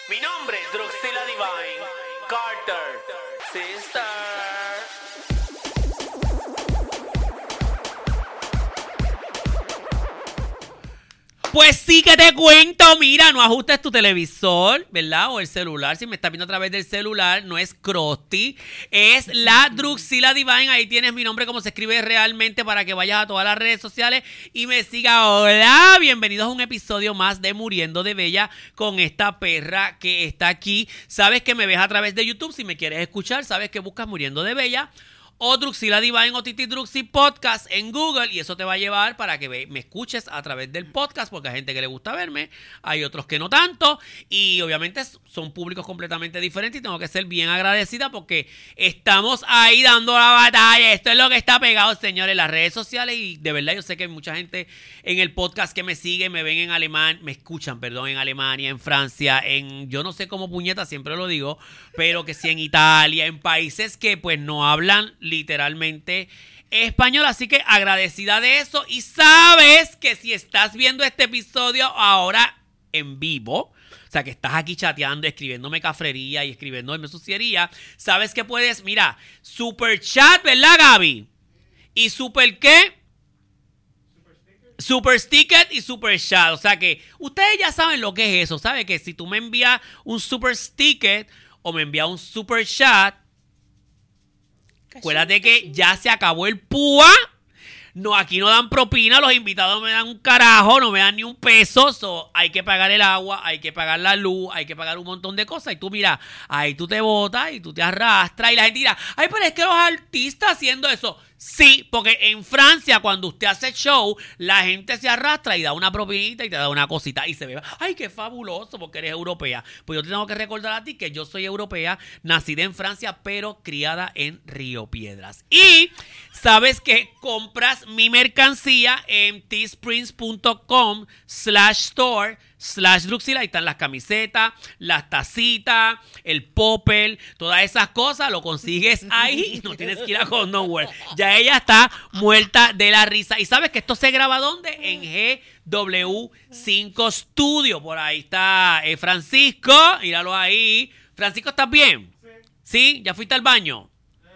Mi nombre es Druxila Divine Carter, sister. Pues sí que te cuento, mira, no ajustes tu televisor, ¿verdad? O el celular, si me estás viendo a través del celular, no es Krusty, es la Druxila Divine, ahí tienes mi nombre como se escribe realmente para que vayas a todas las redes sociales y me sigas. Hola, bienvenidos a un episodio más de Muriendo de Bella con esta perra que está aquí. Sabes que me ves a través de YouTube, si me quieres escuchar, sabes que buscas Muriendo de Bella o Druxila Divine o Titi Druxy Podcast en Google y eso te va a llevar para que me escuches a través del podcast porque hay gente que le gusta verme, hay otros que no tanto y obviamente son públicos completamente diferentes y tengo que ser bien agradecida porque estamos ahí dando la batalla. Esto es lo que está pegado, señores, en las redes sociales y de verdad yo sé que hay mucha gente en el podcast que me sigue, me ven en Alemania, me escuchan, perdón, en Alemania, en Francia, en yo no sé cómo puñeta, siempre lo digo, pero que sí en Italia, en países que pues no hablan literalmente español, así que agradecida de eso y sabes que si estás viendo este episodio ahora en vivo, o sea que estás aquí chateando, escribiéndome cafrería y escribiéndome suciería, sabes que puedes, mira, super chat, ¿verdad, Gaby? Y super ¿qué? Super sticker y super chat, o sea que ustedes ya saben lo que es eso, ¿sabes? Que si tú me envías un super sticker o me envías un super chat, acuérdate que ya se acabó el púa. No, aquí no dan propina, los invitados me dan un carajo, no me dan ni un peso. So, hay que pagar el agua, hay que pagar la luz, hay que pagar un montón de cosas. Y tú mira, ahí tú te botas y tú te arrastras y la gente dirá, ay, pero es que los artistas haciendo eso. Sí, porque en Francia cuando usted hace show, la gente se arrastra y da una propinita y te da una cosita y se ve, ay, qué fabuloso porque eres europea. Pues yo te tengo que recordar a ti que yo soy europea, nacida en Francia, pero criada en Río Piedras. Y sabes que compras mi mercancía en teesprints.com/store/Druxila. Ahí están las camisetas, las tacitas, el popper, todas esas cosas, lo consigues ahí y no tienes que ir a Hot Nowhere. Ya ella está muerta de la risa. ¿Y sabes que esto se graba dónde? En GW5 Studio. Por ahí está Francisco, míralo ahí. Francisco, ¿estás bien? ¿Sí? ¿Ya fuiste al baño?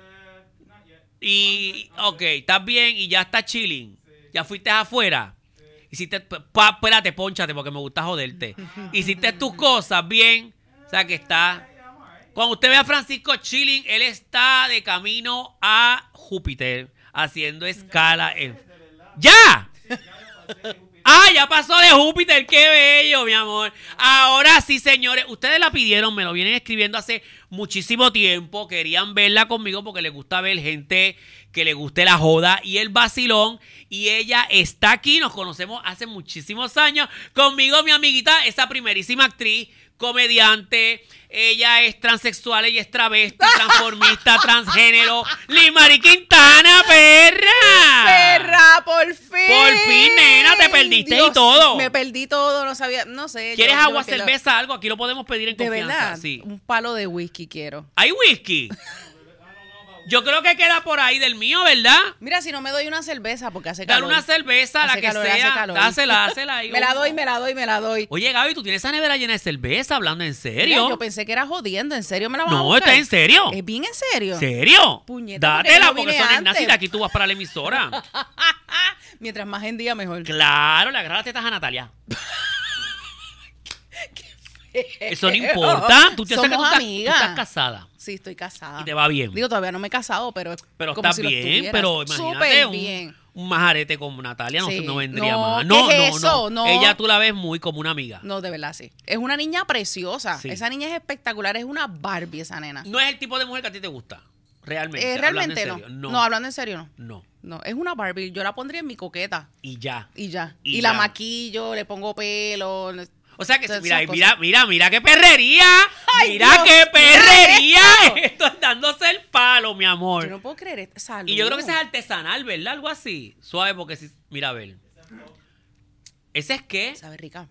Y, ok, estás bien y ya estás chilling. ¿Ya fuiste afuera? Hiciste, espérate, pónchate porque me gusta joderte. Hiciste tus cosas bien. O sea que está. Cuando usted ve a Francisco chilling, él está de camino a Júpiter haciendo escala en. ¡Ya! ¡Ah, ya pasó de Júpiter! ¡Qué bello, mi amor! Ahora sí, señores, ustedes la pidieron, me lo vienen escribiendo hace muchísimo tiempo. Querían verla conmigo porque les gusta ver gente que le guste la joda y el vacilón. Y ella está aquí, nos conocemos hace muchísimos años. Conmigo, mi amiguita, esa primerísima actriz, comediante, ella es transexual, ella es travesti, transformista, transgénero. Limari Quintana, perra. Perra, por fin. Por fin, nena, te perdiste. Dios, y todo. Me perdí todo, no sabía, no sé. ¿Quieres agua, cerveza, algo? Aquí lo podemos pedir en de confianza. Verdad, sí. Un palo de whisky quiero. ¿Hay whisky? Yo creo que queda por ahí del mío, ¿verdad? Mira, si no me doy una cerveza, porque hace calor. Dale una cerveza, hace la que calor, sea. Dásela ahí. Me la doy. Oye, Gaby, ¿tú tienes esa nevera llena de cerveza hablando en serio? Mira, yo pensé que era jodiendo, ¿en serio me la vas a No, buscar? está en serio. ¿Es bien en serio? ¿Serio? Puñeta, dátela, porque son Ignacio y de aquí tú vas para la emisora. Mientras más en día, mejor. Claro, le agarras las tetas a Natalia. Eso no importa. Tú Somos amigas. Tú estás casada. Sí, estoy casada. Y te va bien. Digo, todavía no me he casado, pero como estás si bien, pero imagínate un majarete como Natalia sí. no vendría no, más. ¿qué es eso? No. Ella tú la ves muy como una amiga. No, de verdad, sí. Es una niña preciosa. Sí. Esa niña es espectacular. Es una Barbie esa nena. No es el tipo de mujer que a ti te gusta. Realmente. Realmente no, hablando en serio, no. No, es una Barbie. Yo la pondría en mi coqueta. Y ya. Y la maquillo, le pongo pelo. O sea que Entonces, mira qué perrería. Ay, mira Dios, qué perrería. esto. Esto es dándose el palo, mi amor. Yo no puedo creer. Salud. Y yo creo que ese es artesanal, ¿verdad? Algo así. Suave porque si. Mira, a ver. ¿Ese es qué? Sabe rica.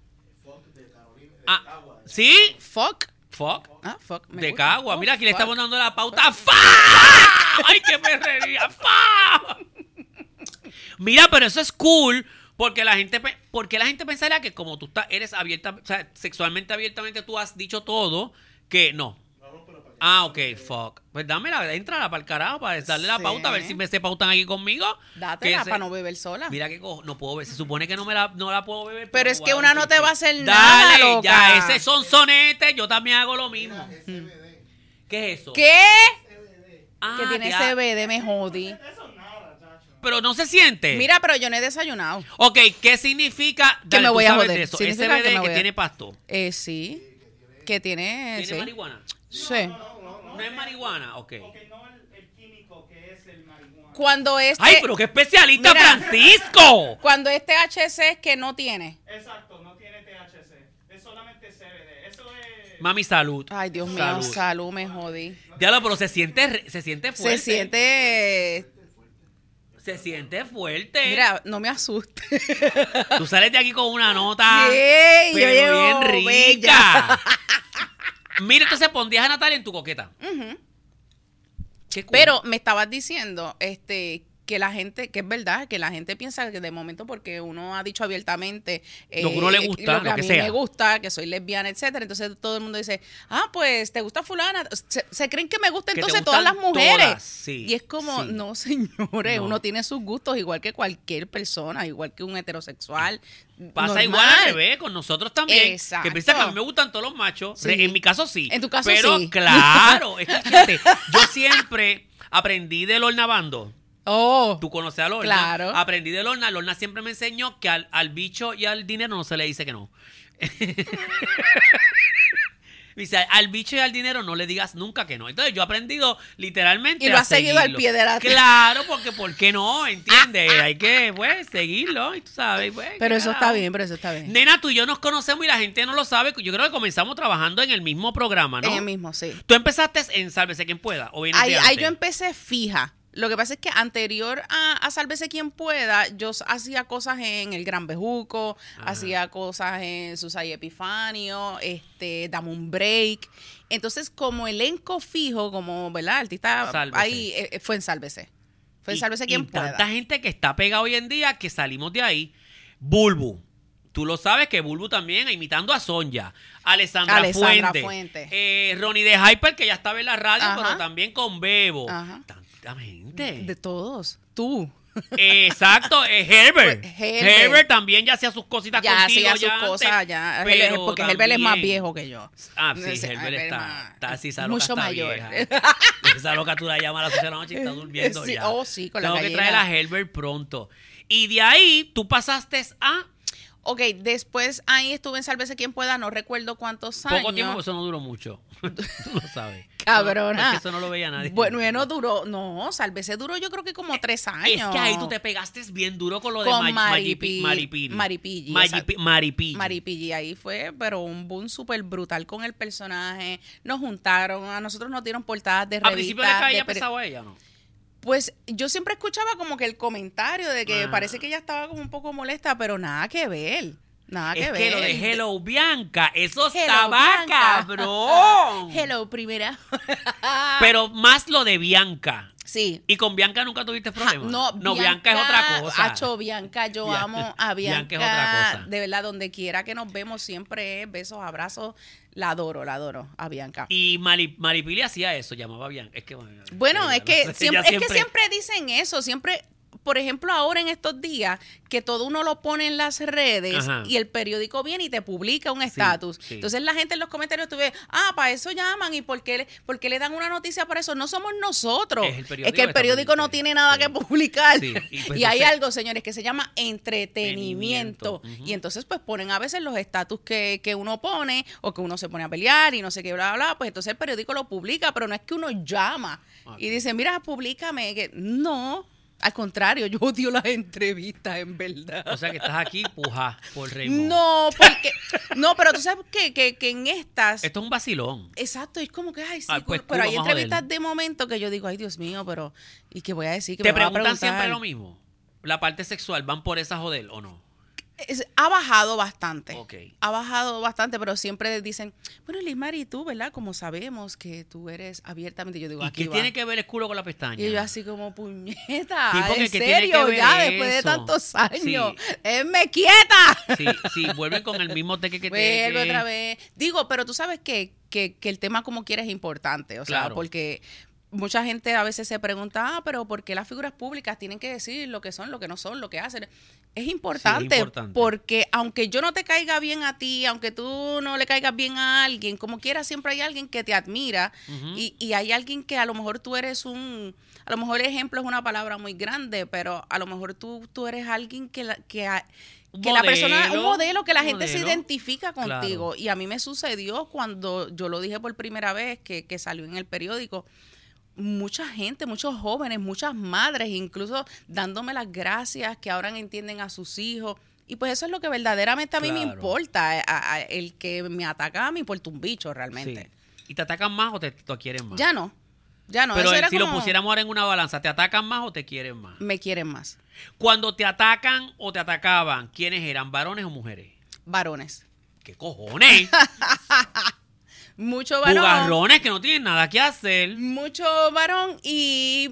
¿Sí? Fuck. Fuck. Me De gusta. Cagua. Mira, aquí le fuck. estamos dando la pauta. ¡Fa! ¡Ay, qué perrería! ¡Fa! Mira, pero eso es cool Porque la gente pensaría que como tú eres abierta, o sea, sexualmente abiertamente tú has dicho todo, que no. Ah, ok, fuck. Pues dámela, entrala para el carajo, para darle la pauta, a ver si me se pautan aquí conmigo. Dátela para no beber sola. Mira que no puedo beber, se supone que no la puedo beber. Pero es que una no te va a hacer Dale, nada, loca. ya, ese son sonetes, yo también hago lo mismo. ¿Qué es eso? ¿Qué? Ah, Que tiene ya. CBD, me jodí. Pero no se siente. Mira, pero yo no he desayunado. Ok, ¿qué significa? Que me tú voy a sabes joder. de eso. Significa SBD que me que voy a- tiene pasto. Sí. Que tiene... ¿Tiene sí. marihuana? Sí. No es marihuana, ok. Porque no el químico que es el marihuana. Cuando este... ¡Ay, pero qué especialista, Mira. Francisco! Cuando este THC es que no tiene. Exacto, no tiene THC. Es solamente CBD. Eso es... Mami, salud. Ay, Dios mío, salud, me jodí. Diablo, pero se siente fuerte. Se siente fuerte. Mira, no me asuste. Tú sales de aquí con una nota Yay, yo pero bien llevo rica. Mira, entonces pondrías a Natalia en tu coqueta. Qué cool. Pero me estabas diciendo, que la gente, que es verdad, que la gente piensa que de momento porque uno ha dicho abiertamente Lo que uno le gusta, lo que lo a que mí sea. me gusta, que soy lesbiana, etcétera, entonces todo el mundo dice, pues te gusta fulana, se creen que me gusta Que te entonces todas las gustan mujeres. todas, sí, y es como, sí. no señores, No. uno tiene sus gustos igual que cualquier persona, igual que un heterosexual. Pasa normal. igual al revés, con nosotros también. Exacto. Que piensan que a mí me gustan todos los machos. Sí. En mi caso sí. En tu caso pero, sí. claro, es que fíjate, yo siempre aprendí de Lorna Bando. Oh, Tú conoces a Lorna. Claro. Aprendí de Lorna. Lorna siempre me enseñó que al bicho y al dinero no se le dice que no. Dice, al bicho y al dinero no le digas nunca que no. Entonces yo he aprendido literalmente Y lo a has seguido al seguirlo. pie de la- Claro, porque ¿por qué no? ¿Entiendes? Hay que, pues, seguirlo y tú sabes, pues. pero qué eso está carajo. bien, pero eso está bien. Nena, tú y yo nos conocemos y la gente no lo sabe. Yo creo que comenzamos trabajando en el mismo programa, ¿no? En el mismo, sí. Tú empezaste en Sálvese Quien Pueda, o vienes Ahí, de ahí antes? yo empecé fija. Lo que pasa es que anterior a Sálvese Quien Pueda, yo hacía cosas en El Gran Bejuco, Ajá. hacía cosas en Susay Epifanio, Dame un Break. Entonces, como elenco fijo, como, ¿verdad? Artista, Sálvese. ahí fue en Sálvese. Fue en Sálvese Quien y Pueda. tanta gente que está pegada hoy en día que salimos de ahí. Bulbu. Tú lo sabes que Bulbu también, imitando a Sonja, Alessandra Fuente. Ronnie de Hyper, que ya estaba en la radio, Ajá. pero también con Bebo. Ajá. Tanta gente. De todos. Tú. Exacto, Herbert. Pues, Herbert. Herbert también ya hacía sus cositas Ya contigo. hacía sus antes, cosas, ya. pero Porque Herbert es más también- viejo que yo. Ah, sí, Ese- Herbert es está más- así, esa loca mucho está mayor. vieja. Esa loca tú la llamas a las 8 de la noche y está durmiendo Sí, ya. oh, sí, con la Tengo que gallina. traer a Herbert pronto. Y de ahí tú pasaste a Ok, después ahí estuve en Sálvese Quien Pueda, no recuerdo cuántos años. poco tiempo, eso no duró mucho. Tú lo sabes. Cabrona. Es que eso no lo veía nadie. Bueno, duró, no, Sálvese duró yo creo que como 3 años. Es que ahí tú te pegaste bien duro con lo de Con Maripili. Maripili, Maripili. Maripili, ahí fue, pero un boom súper brutal con el personaje. Nos juntaron, a nosotros nos dieron portadas de Al revistas. principio le caía de peri- pesado a ella, ¿no? Pues yo siempre escuchaba como que el comentario de que Ah. parece que ella estaba como un poco molesta, pero nada que ver. Nada que Es ver. que lo de Hello Bianca, eso Hello, estaba Bianca. cabrón. Hello, primera. Pero más lo de Bianca. Sí. Y con Bianca nunca tuviste problemas. No, Bianca es otra cosa. Hacho, Bianca, yo Bianca- amo a Bianca. Bianca es otra cosa. De verdad, donde quiera que nos vemos, siempre es besos, abrazos. La adoro a Bianca. Y Maripili hacía eso, llamaba a Bianca. Es que, Bueno, es que no sé, siempre, ella es que siempre dicen eso, siempre, por ejemplo, ahora en estos días, que todo uno lo pone en las redes Ajá. y el periódico viene y te publica un estatus. sí. Entonces la gente en los comentarios tú ves, para eso llaman y ¿por qué le dan una noticia para eso? No somos nosotros. Es el periódico Es que el que está periódico no pendiente. tiene nada Sí. que publicar. Sí, y pues Y hay entonces- algo, señores, que se llama entretenimiento. Ujú. Y entonces pues ponen a veces los estatus que uno pone o que uno se pone a pelear y no sé qué, bla, bla, bla. Pues entonces el periódico lo publica, pero no es que uno llama y Ok. dice, mira, públicame. Que no, al contrario, yo odio las entrevistas, en verdad. O sea que estás aquí, puja, por Raymond. No, porque, no, pero tú sabes que en estas... Esto es un vacilón. Exacto, es como que, ay, sí, Ah, pues, pero hay cool, vamos a entrevistas joder. de momento que yo digo, ay, Dios mío, pero, ¿y qué voy a decir? ¿Qué Te me van a preguntan siempre preguntar? lo mismo. La parte sexual, ¿van por esa joder o no? Ha bajado bastante. Ok. Ha bajado bastante, pero siempre dicen, bueno, Lismari, tú, ¿verdad? Como sabemos que tú eres abiertamente. Yo digo, ¿Y aquí qué va. tiene que ver el culo con la pestaña? Y yo así como, puñeta, Sí, porque en ¿qué tiene que serio, ver ya después de eso? tantos años. Sí. ¡Esme quieta! Sí, vuelven con el mismo teque que Vuelve teque. otra vez. Digo, pero tú sabes que el tema como quieres es importante. O sea, Claro. porque mucha gente a veces se pregunta, pero ¿por qué las figuras públicas tienen que decir lo que son, lo que no son, lo que hacen? Es importante, importante. porque aunque yo no te caiga bien a ti, aunque tú no le caigas bien a alguien, como quiera siempre hay alguien que te admira Ujú. y hay alguien que a lo mejor tú eres a lo mejor ejemplo es una palabra muy grande, pero a lo mejor tú eres alguien que Un la persona, modelo, un modelo que la un gente se modelo. identifica contigo. Claro. Y a mí me sucedió cuando yo lo dije por primera vez que salió en el periódico. Mucha gente, muchos jóvenes, muchas madres, incluso dándome las gracias, que ahora entienden a sus hijos. Y pues eso es lo que verdaderamente a mí me Claro. importa. El que me ataca me importa un bicho realmente. Sí. ¿Y te atacan más o te quieren más? Ya no. Pero Eso era si lo como, pusiéramos ahora en una balanza, ¿te atacan más o te quieren más? me quieren más. Cuando te atacan o te atacaban, ¿quiénes eran? ¿Varones o mujeres? Varones. ¿Qué cojones? Mucho varón. Bugarrones que no tienen nada que hacer. Mucho varón y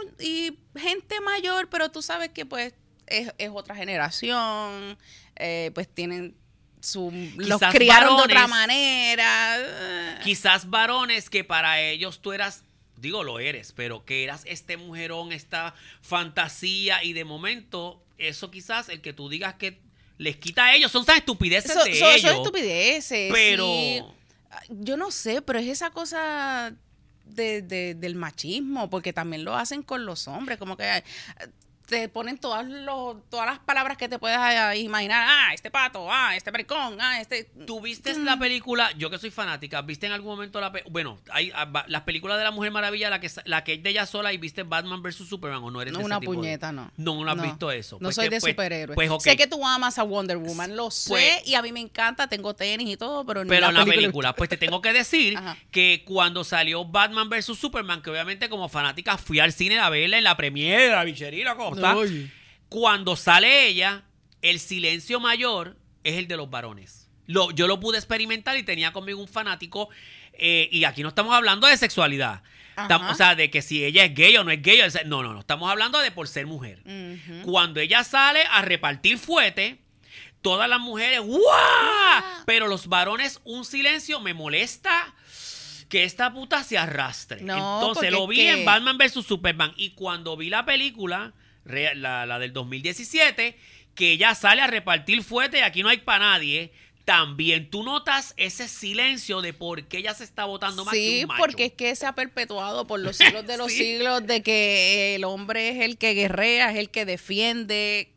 gente mayor, pero tú sabes que pues es otra generación, pues tienen los Quizás criaron de varones. otra manera. Quizás varones que para ellos tú eras, digo lo eres, pero que eras este mujerón, esta fantasía y de momento eso quizás el que tú digas que les quita a ellos, son tan estupideces de ellos. Son estupideces. Pero sí. Yo no sé, pero es esa cosa del machismo, porque también lo hacen con los hombres, como que te ponen todas las palabras que te puedas imaginar. Este pato, este maricón, este... ¿tú viste la película? Yo que soy fanática, ¿viste en algún momento bueno, hay las películas de la Mujer Maravilla, la que es de ella sola, y viste Batman vs Superman o no eres No, de una ese tipo puñeta, no. No has visto eso. No Pues soy que, de pues, superhéroes. Pues, ok. Sé que tú amas a Wonder Woman, lo sé, Pues- y a mí me encanta, tengo tenis y todo, pero, Pero en la película, pues te tengo que decir Ajá. que cuando salió Batman vs Superman, que obviamente como fanática fui al cine a verla en la premiere, la bicherila, ¿cómo está? Oye. Cuando sale ella, el silencio mayor es el de los varones. Yo lo pude experimentar y tenía conmigo un fanático, y aquí no estamos hablando de sexualidad. Ajá. O sea, de que si ella es gay o no es gay. No. Estamos hablando de por ser mujer. Ujú. Cuando ella sale a repartir fuete, todas las mujeres, ¡guau! Pero los varones, un silencio, me molesta que esta puta se arrastre. No, Entonces porque lo es vi que- en Batman vs Superman. Y cuando vi la película, la del 2017, que ella sale a repartir fuete y aquí no hay para nadie, también tú notas ese silencio de por qué ella se está votando más que Sí, un macho. porque es que se ha perpetuado por los siglos de los Sí. siglos de que el hombre es el que guerrea, es el que defiende.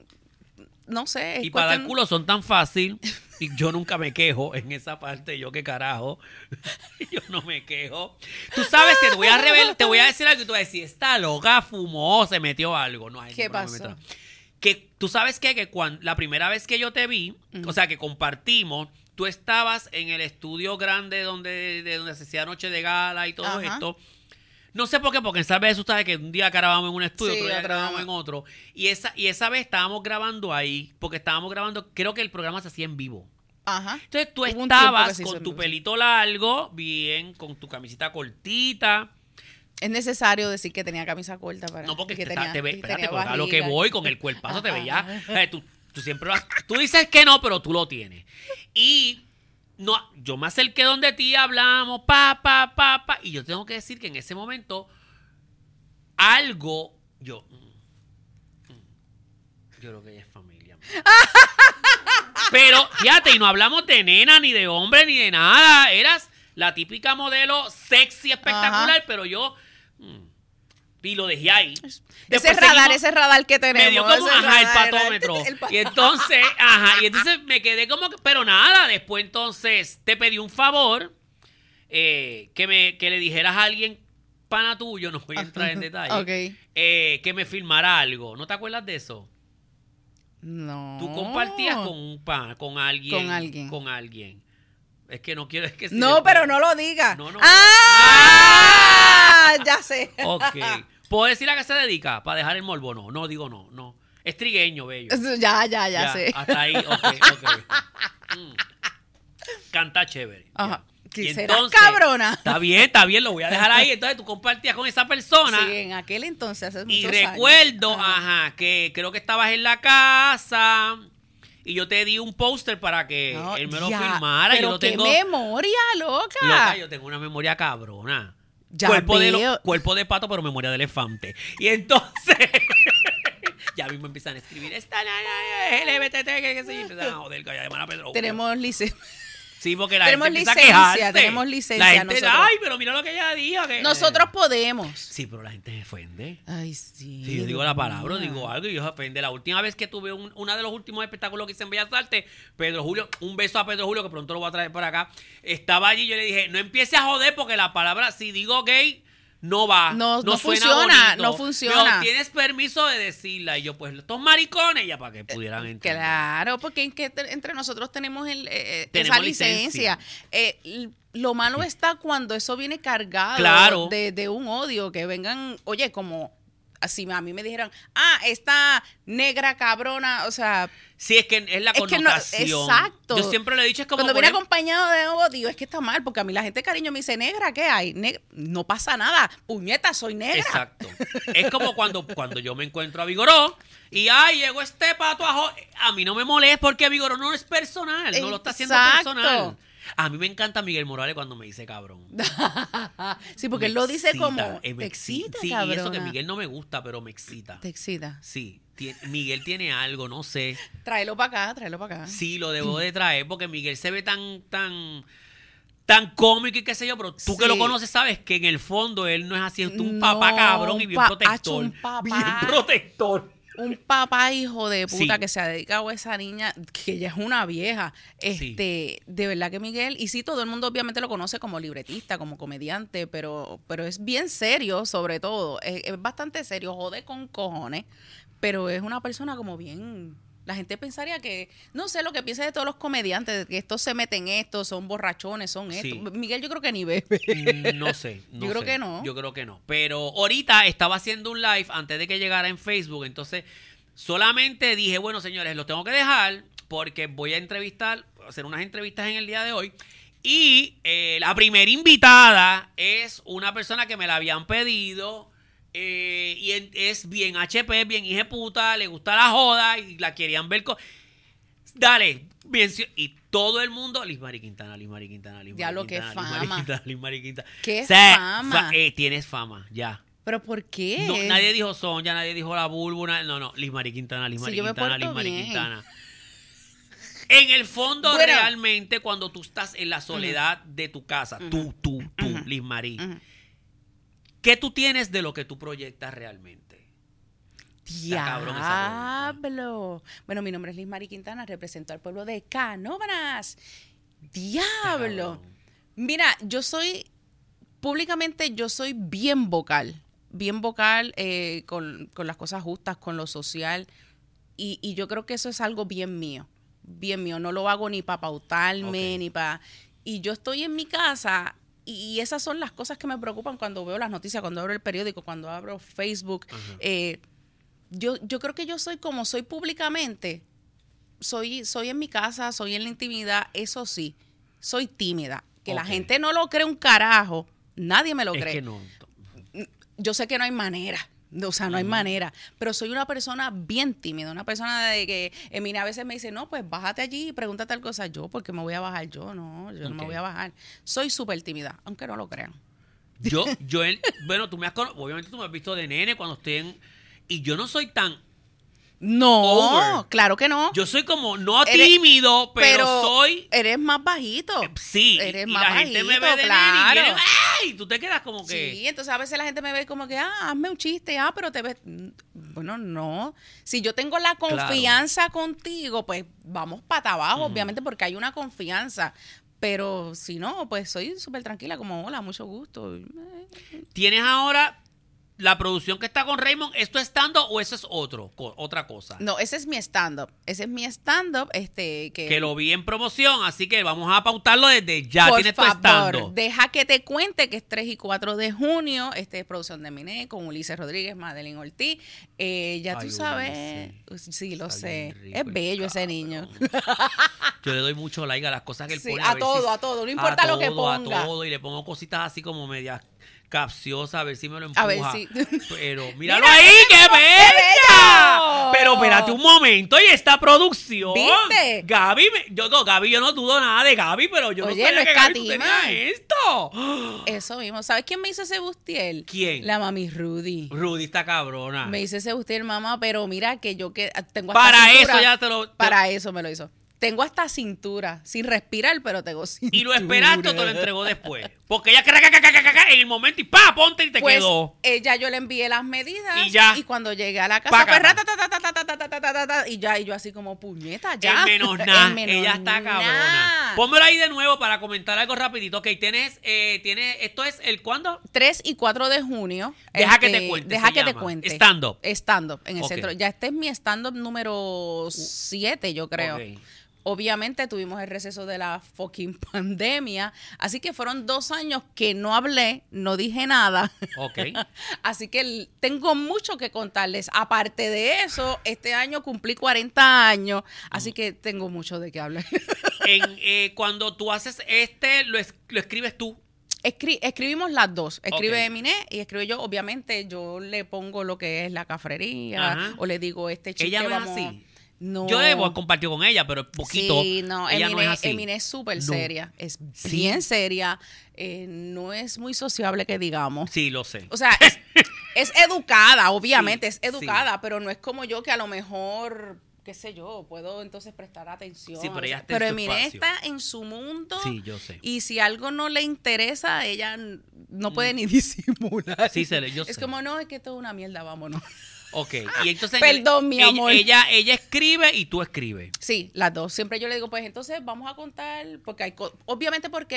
No sé. es Y para dar cuestión- culo son tan fácil. Y yo nunca me quejo en esa parte. Yo qué carajo. Yo no me quejo. Tú sabes que te voy a decir algo y tú vas a decir, esta loca fumó, se metió algo. No, ay, ¿Qué no me pasó? metas. Que tú sabes que cuando la primera vez que yo te vi, o sea, que compartimos, tú estabas en el estudio grande donde se hacía noche de gala y todo Ajá. esto. No sé por qué, porque en esa vez tú sabes que un día grabamos en un estudio, Sí, otro día otro grabamos día. en otro. Y esa vez estábamos grabando ahí, porque estábamos grabando, creo que el programa se hacía en vivo. Ajá. Entonces tú Hubo un tiempo estabas que se hizo con en tu vivo. pelito largo, bien, con tu camisita cortita. Es necesario decir que tenía camisa corta para No, porque que espérate, tenía porque a lo que barriga. voy con el cuerpazo te Ajá. veía. Tú siempre tú dices que no, pero tú lo tienes. Y no, yo me acerqué donde ti, hablamos, y yo tengo que decir que en ese momento algo, yo creo que ella es familia. Pero fíjate, y no hablamos de nena, ni de hombre, ni de nada. Eras la típica modelo sexy, espectacular, Ajá. pero yo y lo dejé ahí. Ese Después radar, seguimos- ese radar que tenemos. me dio como, ese el radar, patómetro. el Y entonces me quedé como que, pero nada, después entonces te pedí un favor, que le dijeras a alguien, pana tuyo, no voy a entrar en detalle, Ok. que me filmara algo. ¿No te acuerdas de eso? No. Tú compartías con un pan, con alguien. Con alguien. Con alguien. Es que no quiero, es que... si No, después- pero no lo digas. No, no. ¡Ah! Ya sé. Ok. ¿Puedo decir a qué se dedica? Para dejar el morbo. No digo no. Es trigueño, bello. Ya sé. Hasta ahí, ok. Canta chévere. Ajá. ya. ¿Qué Y será entonces, cabrona? Está bien, lo voy a dejar ahí. Entonces tú compartías con esa persona. Sí, en aquel entonces, hace Y muchos años. recuerdo, Ajá. que creo que estabas en la casa y yo te di un póster para que No, él me lo ya, firmara. pero Yo lo qué tengo. memoria, loca. Loca, yo tengo una memoria cabrona. Ya cuerpo veo. cuerpo de pato, pero memoria de elefante. Y entonces, ya mismo empiezan a escribir, esta LBTT, que se empiezan a joder, que ya llaman a Pedro. Tenemos licencia. Sí, porque la tenemos gente empieza licencia, a quejarse. tenemos licencia La gente, nosotros. ay, pero mira lo que ella dijo. Que... Nosotros podemos. Sí, pero la gente se ofende. Ay, sí. Si yo digo la palabra, Dios digo mío. algo y yo se ofende. La última vez que tuve una de los últimos espectáculos que hice en Bellas Artes, Pedro Julio, un beso a Pedro Julio, que pronto lo voy a traer por acá, estaba allí y yo le dije, no empieces a joder porque la palabra, si digo gay, no va. No suena funciona, bonito. no funciona. No, tienes permiso de decirla. Y yo, pues, estos maricones, ya para que pudieran entender. Claro, porque entre nosotros tenemos Tenemos esa licencia. Lo malo está cuando eso viene cargado Claro. de un odio, que vengan, oye, como así a mí me dijeron, esta negra cabrona, o sea, Sí, es que es la Es que no- connotación. exacto. Yo siempre le he dicho, es como cuando viene poner- acompañado de odio, es que está mal, porque a mí la gente cariño me dice, negra, ¿qué hay? No pasa nada, puñeta, soy negra. Exacto. Es como cuando yo me encuentro a Vigoró y ay, llegó este pato a mí no me molesta porque Vigoró no es personal, no lo está haciendo Exacto. personal. A mí me encanta Miguel Morales cuando me dice cabrón. Sí, porque Me él lo dice excita, como, me te excita, Sí, y cabrona. eso que Miguel no me gusta, pero me excita. Te excita. Sí, Miguel tiene algo, no sé. Tráelo para acá. Sí, lo debo de traer porque Miguel se ve tan cómico y qué sé yo, pero tú que Sí. lo conoces sabes que en el fondo él no es así, es un No, papá cabrón y bien hacho, protector. un papá. Bien protector. Un papá hijo de puta Sí. que se ha dedicado a esa niña, que ella es una vieja. Sí. De verdad que Miguel, y sí, todo el mundo obviamente lo conoce como libretista, como comediante, pero es bien serio, sobre todo. Es bastante serio, jode con cojones, pero es una persona como bien. La gente pensaría que, no sé lo que piensa de todos los comediantes, que estos se meten esto, son borrachones, son esto. Sí. Miguel yo creo que ni bebe. No sé. Yo creo que no. Yo creo que no. Pero ahorita estaba haciendo un live antes de que llegara en Facebook. Entonces, solamente dije, bueno, señores, lo tengo que dejar porque voy a hacer unas entrevistas en el día de hoy. Y la primera invitada es una persona que me la habían pedido. Y es bien HP, bien hijeputa, le gusta la joda y la querían ver con... Dale, bien, y todo el mundo, Liz Mari Quintana. Diablo, qué fama. Liz Mari Quintana. Qué fama. Tienes fama, ya. ¿Pero por qué? No, nadie dijo Sonja, nadie dijo La Búlbula, no, Liz Mari Quintana, Liz Sí, Mari yo me Quintana, porto Liz Mari bien. Quintana. En el fondo, Bueno. realmente, cuando tú estás en la soledad de tu casa, tú, Liz Mari, Ujú. ¿qué tú tienes de lo que tú proyectas realmente? Está cabrón esa pregunta. Diablo. Bueno, mi nombre es Liz Mari Quintana, represento al pueblo de Canóvanas. Diablo. Cabrón. Mira, públicamente yo soy bien vocal con las cosas justas, con lo social, y yo creo que eso es algo bien mío, no lo hago ni para pautarme, Ok. ni para... Y yo estoy en mi casa, y esas son las cosas que me preocupan cuando veo las noticias, cuando abro el periódico, cuando abro Facebook. Ajá. Yo creo que yo soy como soy públicamente, soy en mi casa, soy en la intimidad, eso sí, soy tímida. Que la Ok. gente no lo cree un carajo, nadie me lo Es cree. que no. Yo sé que no hay manera, o sea, no hay manera, pero soy una persona bien tímida, una persona de que Emina a veces me dice, no, pues bájate allí y pregunta tal cosa. Yo, ¿por qué me voy a bajar? Yo no me Ok. voy a bajar. Soy súper tímida, aunque no lo crean. Bueno, obviamente tú me has visto de nene cuando estoy en... Y yo no soy tan... No, Over. claro que no. Yo soy como, no Eres- tímido, pero soy... Eres más bajito. Sí, Eres y más la gente me ve bajito, de claro. nene y vienen, ¡ay! Tú te quedas como que... Sí, entonces a veces la gente me ve como que, hazme un chiste, pero te ves... Bueno, no. Si yo tengo la confianza contigo, pues vamos para abajo, obviamente, porque hay una confianza. Pero si no, pues soy súper tranquila, como, hola, mucho gusto. Tienes ahora la producción que está con Raymond, ¿esto es stand-up o eso es otra cosa? No, ese es mi stand-up. Ese es mi stand-up, que lo vi en promoción, así que vamos a pautarlo desde ya. Por Tienes tu favor, stand-up. deja que te cuente que es 3 y 4 de junio. Es producción de Miné con Ulises Rodríguez, Madeline Ortiz. Ya tú Ay, sabes. Ulises. Sí, lo Está sé. bien rico Es el bello ese cabrón. niño. Yo le doy mucho like a las cosas que él Sí, pone. a ver todo, si- a todo. No importa lo que ponga. A todo. Y le pongo cositas así como medias capciosas, a ver si me lo empuja. A ver si. Pero míralo Mira, ahí, ¡qué bella! bello! Pero espérate un momento, y esta producción. ¿Viste? Gaby, yo no dudo nada de Gaby, pero yo Oye, no sabía no que Gaby tú escatima. tenías esto. Eso mismo. ¿Sabes quién me hizo ese bustier? ¿Quién? La mami Rudy. Rudy está cabrona. Me hizo ese bustier, mamá, pero mira que yo que tengo hasta Para cintura. eso ya te lo... Para eso me lo hizo. Tengo hasta cintura, sin respirar, pero tengo cintura. Y lo esperaste o te lo entregó después. Porque ella en el momento y ponte y te Pues quedó. ya yo le envié las medidas Y ya. cuando llegué a la casa, Pácata. pues, ratatatatatatatata, y yo así como puñeta, ya. En menos nada. En menos Ella está cabrona. nada. Pónmelo ahí de nuevo para comentar algo rapidito. Ok, tienes, esto es el ¿cuándo? 3 y 4 de junio. Deja que te cuente, Deja se que te llama. cuente. Stand-up. Stand-up en el Ok. centro. Ya este es mi stand-up número 7, yo creo. Ok. Obviamente tuvimos el receso de la fucking pandemia, así que fueron 2 años que no hablé, no dije nada. Ok. Así que tengo mucho que contarles. Aparte de eso, este año cumplí 40 años, así que tengo mucho de qué hablar. Cuando tú haces lo escribes tú. Escribimos las dos. Escribe Ok. Eminé y escribe yo. Obviamente yo le pongo lo que es la cafrería Ajá. o le digo chiste Ella no es vamos... así. No. Yo debo compartir con ella, pero poquito. Sí, no, Ella Eminé, no es así. Eminé es súper No. seria. Es Sí. bien seria. No es muy sociable que digamos. Sí, lo sé. O sea, es educada, obviamente, Sí, es educada, pero no es como yo que a lo mejor, qué sé yo, puedo entonces prestar atención. Sí, pero ella está en su Eminé espacio. está en su mundo. Sí, yo sé. Y si algo no le interesa, ella no puede ni disimular. Sí, yo Es sé. como, no, es que esto es una mierda, vámonos. Ok. Y entonces Perdón, mi amor. Ella escribe y tú escribes. Sí, las dos. Siempre yo le digo, pues entonces vamos a contar, porque obviamente porque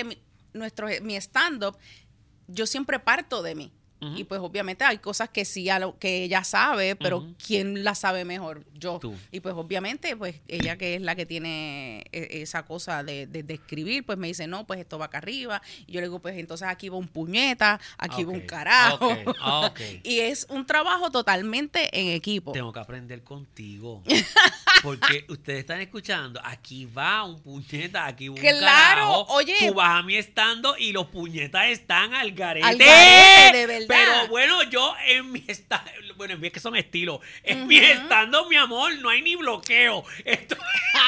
mi stand-up, yo siempre parto de mí. Ujú. Y pues obviamente hay cosas que sí que ella sabe, pero Ujú. ¿quién la sabe mejor? Yo. Tú. Y pues obviamente, pues ella que es la que tiene esa cosa de escribir, pues me dice, no, pues esto va acá arriba. Y yo le digo, pues entonces aquí va un puñeta, aquí va un Ok, carajo. ok. Y es un trabajo totalmente en equipo. Tengo que aprender contigo. Porque ustedes están escuchando, aquí va un puñeta, aquí va un Claro, carajo. oye. Tú vas a mi estando y los puñetas están al garete. Al garete, de verdad. Pero bueno, yo en mi estando, bueno, es que son estilos. En mi estando, mi amor, no hay ni bloqueo. Esto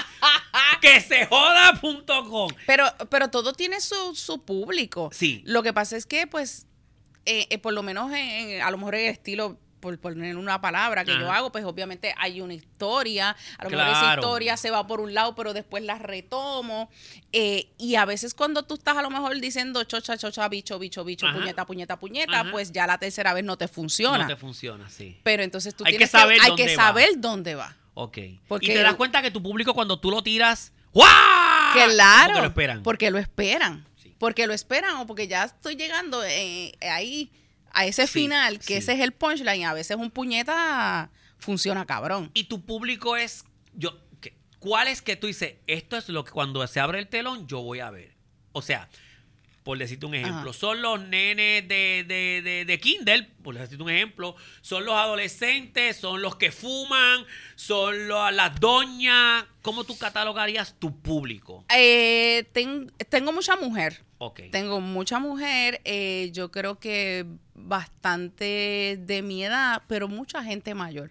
que se joda.com. Pero todo tiene su público. Sí. Lo que pasa es que, pues, por lo menos a lo mejor el estilo, por poner una palabra que yo Ajá. hago, pues obviamente hay una historia. A lo mejor esa Claro. historia se va por un lado, pero después la retomo. Y a veces cuando tú estás a lo mejor diciendo chocha, chocha, bicho, bicho, bicho, Ajá. puñeta, puñeta, puñeta, Ajá. pues ya la tercera vez no te funciona. No te funciona, sí. Pero entonces tú Hay que tienes saber hay dónde que va. saber dónde va. Ok. Porque y te das cuenta que tu público cuando tú lo tiras, ¡guau! Claro. Porque lo esperan. Porque lo esperan. Sí. Porque lo esperan o porque ya estoy llegando ahí a ese Sí, final, que sí. ese es el punchline. A veces un puñeta funciona cabrón. Y tu público es, ¿cuál es que tú dices? Esto es lo que cuando se abre el telón yo voy a ver. O sea, por decirte un ejemplo, Ajá. son los nenes de Kindle, por decirte un ejemplo, son los adolescentes, son los que fuman, son las doñas. ¿Cómo tú catalogarías tu público? Tengo mucha mujer. Ok. Tengo mucha mujer. Yo creo que bastante de mi edad, pero mucha gente mayor.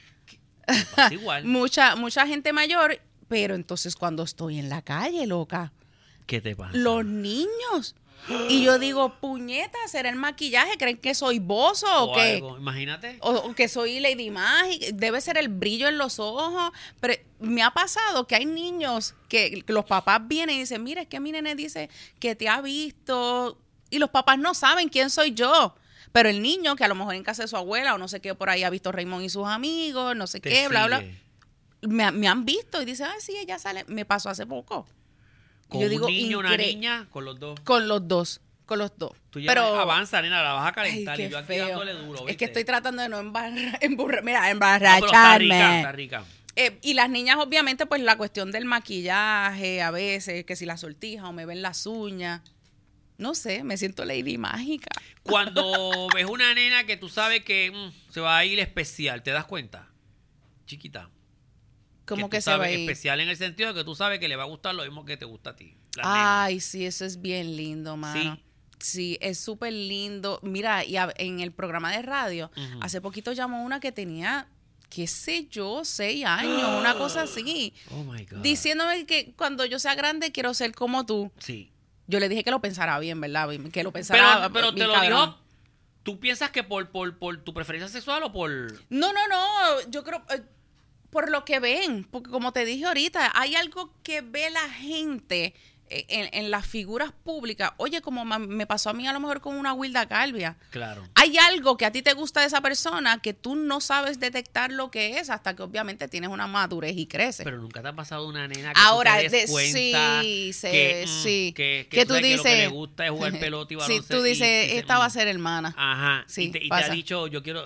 Me pasa igual. Mucha gente mayor, pero entonces cuando estoy en la calle, loca, ¿Qué te pasa? los niños. Y yo digo, puñeta, ¿será el maquillaje? ¿Creen que soy bozo o qué? algo, imagínate. O que soy Lady Magic, debe ser el brillo en los ojos. Pero me ha pasado que hay niños que los papás vienen y dicen, mira, es que mi nene dice que te ha visto. Y los papás no saben quién soy yo. Pero el niño, que a lo mejor en casa de su abuela o no sé qué, por ahí ha visto a Raymond y sus amigos, no sé Te qué, bla, bla. sigue. Me han visto y dicen, sí, ella sale. Me pasó hace poco. Y Con yo un digo, niño, una incre- niña, con los dos. Con los dos. Con los dos. Tú ya Pero avanza, nena, la vas a ay, calentar qué y yo aquí feo. dándole duro, Es ¿viste? que estoy tratando de no No, pero está emborracharme. está rica. Y las niñas, obviamente, pues la cuestión del maquillaje, a veces, que si la sortija o me ven las uñas. No sé, me siento Lady Mágica. Cuando ves una nena que tú sabes que se va a ir especial, ¿te das cuenta? Chiquita. Como tú que se va a sabes, ir. especial en el sentido de que tú sabes que le va a gustar lo mismo que te gusta a ti. Las nenas. Ay, sí, eso es bien lindo, mano. Sí. Sí, es súper lindo. Mira, en el programa de radio, Ujú. hace poquito llamó una que tenía, qué sé yo, 6 años, una cosa así. Oh my God. Diciéndome que cuando yo sea grande quiero ser como tú. Sí. Yo le dije que lo pensara bien, ¿verdad? Que lo pensara Pero te bien lo cabrón. dijo. ¿Tú piensas que por tu preferencia sexual o por...? No, yo creo, por lo que ven, porque como te dije ahorita, hay algo que ve la gente en las figuras públicas. Oye, como me pasó a mí a lo mejor con una Wilda Calvia. Claro. Hay algo que a ti te gusta de esa persona que tú no sabes detectar lo que es hasta que obviamente tienes una madurez y creces. Pero nunca te ha pasado una nena que Ahora, tú te des cuenta sí, que, que que tú sabes que dices, lo que le gusta es jugar pelota y sí, baloncesto. tú y dices, dices, esta va a ser hermana. Ajá. Sí, y te ha pasa. dicho, yo quiero...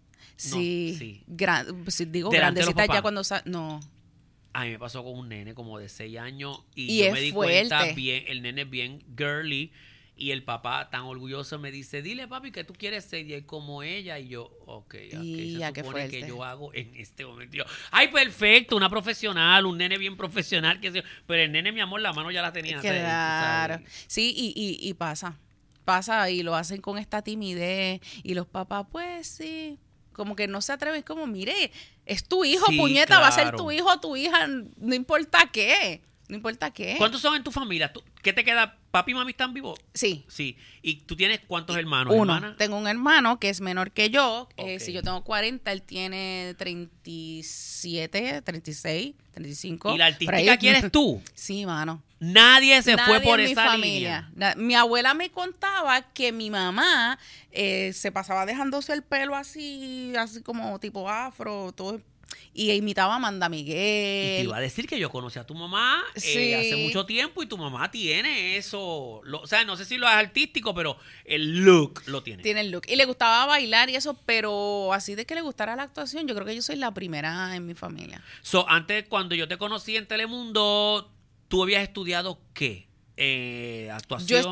Sí, sí. si digo Delante de los grandecita ya papás. cuando no. A mí me pasó con un nene como de 6 años y Y yo es me di fuerte. cuenta bien, el nene es bien girly y el papá tan orgulloso me dice, dile papi que tú quieres ser como ella y yo, ok, Y se ya, qué supone que fuerte. yo hago en este momento. Y yo, ay, perfecto, una profesional, un nene bien profesional, pero el nene, mi amor, la mano ya la tenía. Claro. ¿sabes? Sí, y pasa y lo hacen con esta timidez y los papás, pues sí, como que no se atreven, como, mire, es tu hijo, Sí, puñeta, va a ser claro. tu hijo o tu hija, no importa qué, no importa qué. ¿Cuántos son en tu familia? ¿Qué te queda? ¿Papi y mami están vivos? Sí. Sí. ¿Y tú tienes cuántos hermanos, Uno, hermana? tengo un hermano que es menor que yo. Ok. Si yo tengo 40, él tiene 37, 36, 35. ¿Y la por artística ahí. quién eres tú? Sí, mano. Nadie se fue Nadie por en mi esa familia. línea. Mi abuela me contaba que mi mamá se pasaba dejándose el pelo así como tipo afro, todo, y imitaba a Amanda Y te Miguel. iba a decir que yo conocí a tu mamá Sí. hace mucho tiempo y tu mamá tiene eso. O sea, no sé si lo es artístico, pero el look lo tiene. Tiene el look. Y le gustaba bailar y eso, pero así de que le gustara la actuación, yo creo que yo soy la primera en mi familia. So, antes, cuando yo te conocí en Telemundo, ¿tú habías estudiado qué? Actuación. Yo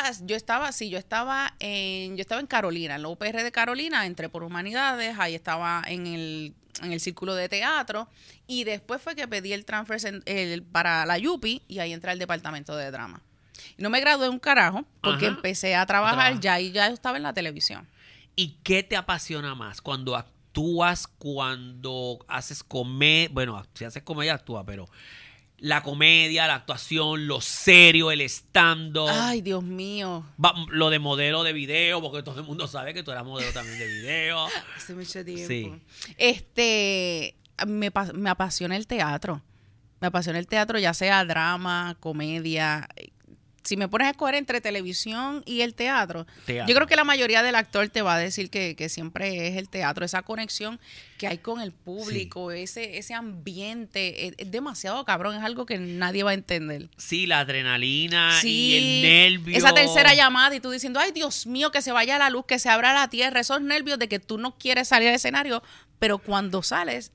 estaba en Carolina, en la UPR de Carolina, entré por Humanidades, ahí estaba en el círculo de teatro y después fue que pedí el transfer para la UPI y ahí entré al departamento de drama. No me gradué un carajo porque Ajá. empecé a trabajar ya yo estaba en la televisión. ¿Y qué te apasiona más? Cuando actúas, cuando haces comedia. Bueno, si haces comedia, actúa, pero la comedia, la actuación, lo serio, el stand-up. Ay, Dios mío. Lo de modelo de video, porque todo el mundo sabe que tú eras modelo también de video. Hace mucho tiempo. Sí. Me apasiona el teatro. Me apasiona el teatro, ya sea drama, comedia. Si me pones a escoger entre televisión y el teatro, yo creo que la mayoría del actor te va a decir que siempre es el teatro, esa conexión que hay con el público, ese ambiente, es demasiado cabrón, es algo que nadie va a entender. Sí, la adrenalina Sí, y el nervio. esa tercera llamada y tú diciendo, ay Dios mío, que se vaya la luz, que se abra la tierra, esos nervios de que tú no quieres salir al escenario, pero cuando sales,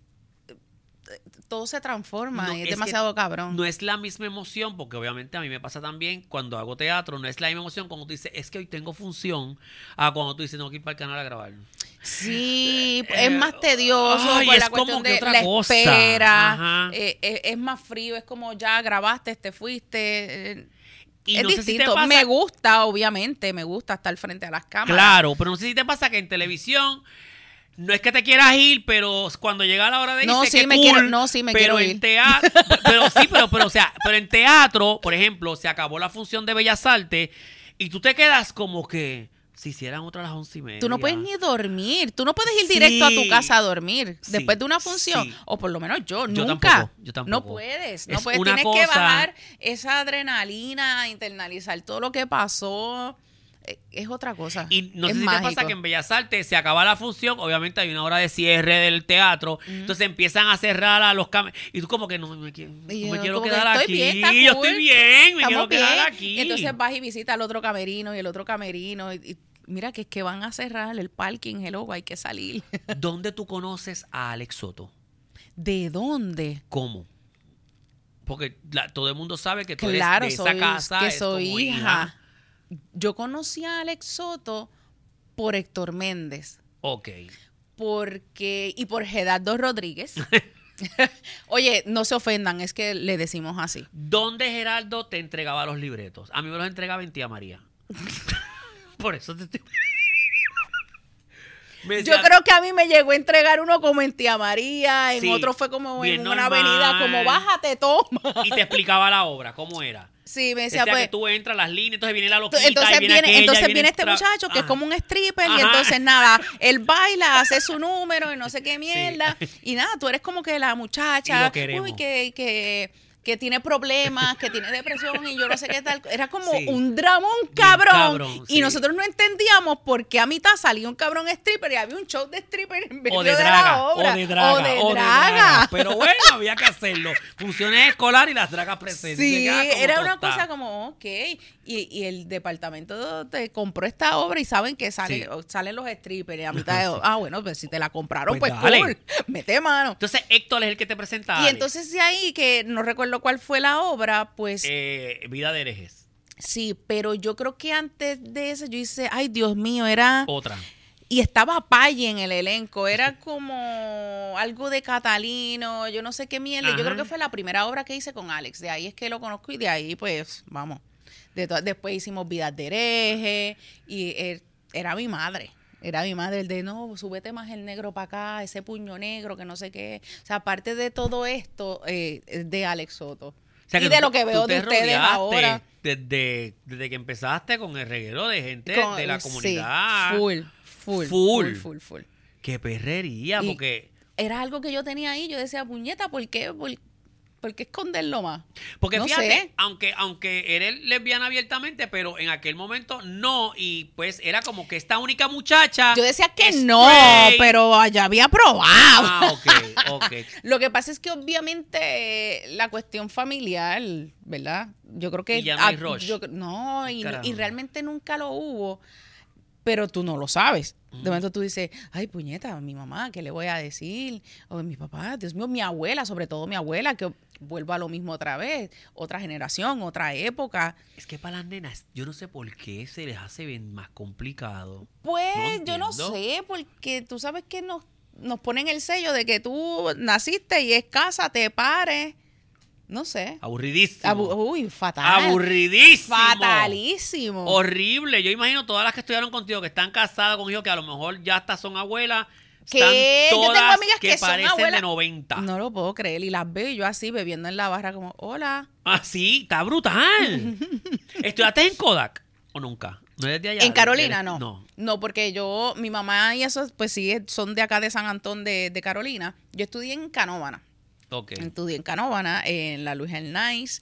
todo se transforma No, y es que demasiado cabrón. No es la misma emoción, porque obviamente a mí me pasa también cuando hago teatro, no es la misma emoción cuando tú dices, es que hoy tengo función, a cuando tú dices, tengo que ir para el canal a grabar. Sí, es más tedioso ay, por es la cuestión como que de otra la cosa. espera, Ajá. es más frío, es como ya grabaste, te fuiste, Y es no sé si te distinto. pasa- Me gusta, obviamente, me gusta estar frente a las cámaras. Claro, pero no sé si te pasa que en televisión no es que te quieras ir, pero cuando llega la hora de irse, No, sí qué me cool, quiero- no, sí me pero quiero en ir. teatro, pero o sea, pero en teatro, por ejemplo, se acabó la función de Bellas Artes y tú te quedas como que si hicieran otra a las 11:30. Tú no puedes ni dormir, tú no puedes ir Sí. directo a tu casa a dormir Sí, después de una función, sí. o por lo menos yo Yo nunca. tampoco, yo tampoco. No puedes, no Es puedes, una tienes que cosa- bajar esa adrenalina, internalizar todo lo que pasó. es otra cosa. Y no sé es si mágico. te pasa que en Bellas Artes se acaba la función, obviamente hay una hora de cierre del teatro, entonces empiezan a cerrar a los y tú como que no me quiero Y yo quiero como que quedar estoy aquí, bien, está yo cool, estoy bien, me estamos quiero quedar bien. aquí. Y entonces vas y visitas al otro camerino y el otro camerino. Y mira que es que van a cerrar el parking, hello, hay que salir. ¿Dónde tú conoces a Alex Soto? ¿De dónde? ¿Cómo? Porque todo el mundo sabe que tú Claro, eres de esa casa, que es soy como hija. Yo conocí a Alex Soto por Héctor Méndez. Ok. Y por Gerardo Rodríguez. Oye, no se ofendan, es que le decimos así. ¿Dónde Gerardo te entregaba los libretos? A mí me los entregaba en Tía María. Por eso te estoy... Yo creo que a mí me llegó a entregar uno como en Tía María, en Sí, otro fue como bien en una normal. avenida, como bájate, toma. Y te explicaba la obra, ¿cómo era? Sí, me Decía decía, pues, que tú entras las líneas, entonces viene la loquita, entonces y viene aquella, entonces y viene este otra. muchacho que es Ajá. como un stripper y Ajá. entonces nada, él baila, hace su número y no sé qué mierda y nada, tú eres como que la Y muchacha, lo queremos. uy, que tiene problemas, que tiene depresión y yo no sé qué tal. Era como Sí. un dramón Bien cabrón. cabrón, Y sí. nosotros no entendíamos por qué a mitad salía un cabrón stripper y había un show de stripper en medio O de de draga, la obra. o de draga. Pero bueno, había que hacerlo. Funciones escolares y las dragas presentes. Sí, Se queda como era una tostada. cosa como, ok. Y el departamento te compró esta obra y saben que Sí. salen los strippers. Y a mitad de, bueno, pues si te la compraron, Pues pues, dale. cool, mete mano. Entonces Héctor es el que te presenta a Y Alex. entonces de ahí, que no recuerdo cuál fue la obra, pues Vida de herejes. sí, pero yo creo que antes de eso yo hice, ay Dios mío, era... Otra. Y estaba Paye en el elenco, era como algo de Catalino, yo no sé qué mierda. Yo Ajá. creo que fue la primera obra que hice con Alex, de ahí es que lo conozco y de ahí pues, vamos. Después hicimos Vidas de Hereje y era mi madre. Era mi madre el de, no, súbete más el negro para acá, ese puño negro, que no sé qué. O sea, aparte de todo esto, es de Alex Soto. O sea, Y de tú- lo que veo tú te de ustedes rodeaste ahora. Desde que empezaste con el reguero de gente Con- de la sí, comunidad. full. Qué perrería, Y porque... era algo que yo tenía ahí, yo decía, puñeta, ¿por qué esconderlo más? Porque No fíjate, sé. aunque eres lesbiana abiertamente, pero en aquel momento no, y pues era como que esta única muchacha... Yo decía que straight. no, pero ya había probado. Ah, ok. Lo que pasa es que obviamente la cuestión familiar, ¿verdad? Yo creo que... Y ya no hay rush. No, y Carajo. realmente nunca lo hubo, pero tú no lo sabes. De momento tú dices, ay, puñeta, mi mamá, ¿qué le voy a decir? O mi papá, Dios mío, mi abuela, sobre todo mi abuela, que vuelvo a lo mismo otra vez, otra generación, otra época. Es que para las nenas, yo no sé por qué se les hace bien más complicado. Pues No yo no entiendo. sé, porque tú sabes que nos ponen el sello de que tú naciste y es casa, te pares. No sé. Aburridísimo. Uy, fatal. Aburridísimo. Fatalísimo. Horrible. Yo imagino todas las que estudiaron contigo, que están casadas con hijos, que a lo mejor ya hasta son abuelas. ¿Qué? Están Yo tengo todas amigas que son parecen abuelas. de 90. No lo puedo creer. Y las veo yo así bebiendo en la barra como, hola. Ah, sí, está brutal. ¿Estudiaste en Kodak o nunca? ¿No eres de allá? En Carolina, ¿Eres- no. No, porque mi mamá y eso, pues sí, son de acá de San Antón de Carolina. Yo estudié en Canóvana. Ok. Estudié en Canóvana, en la Luis El Nice.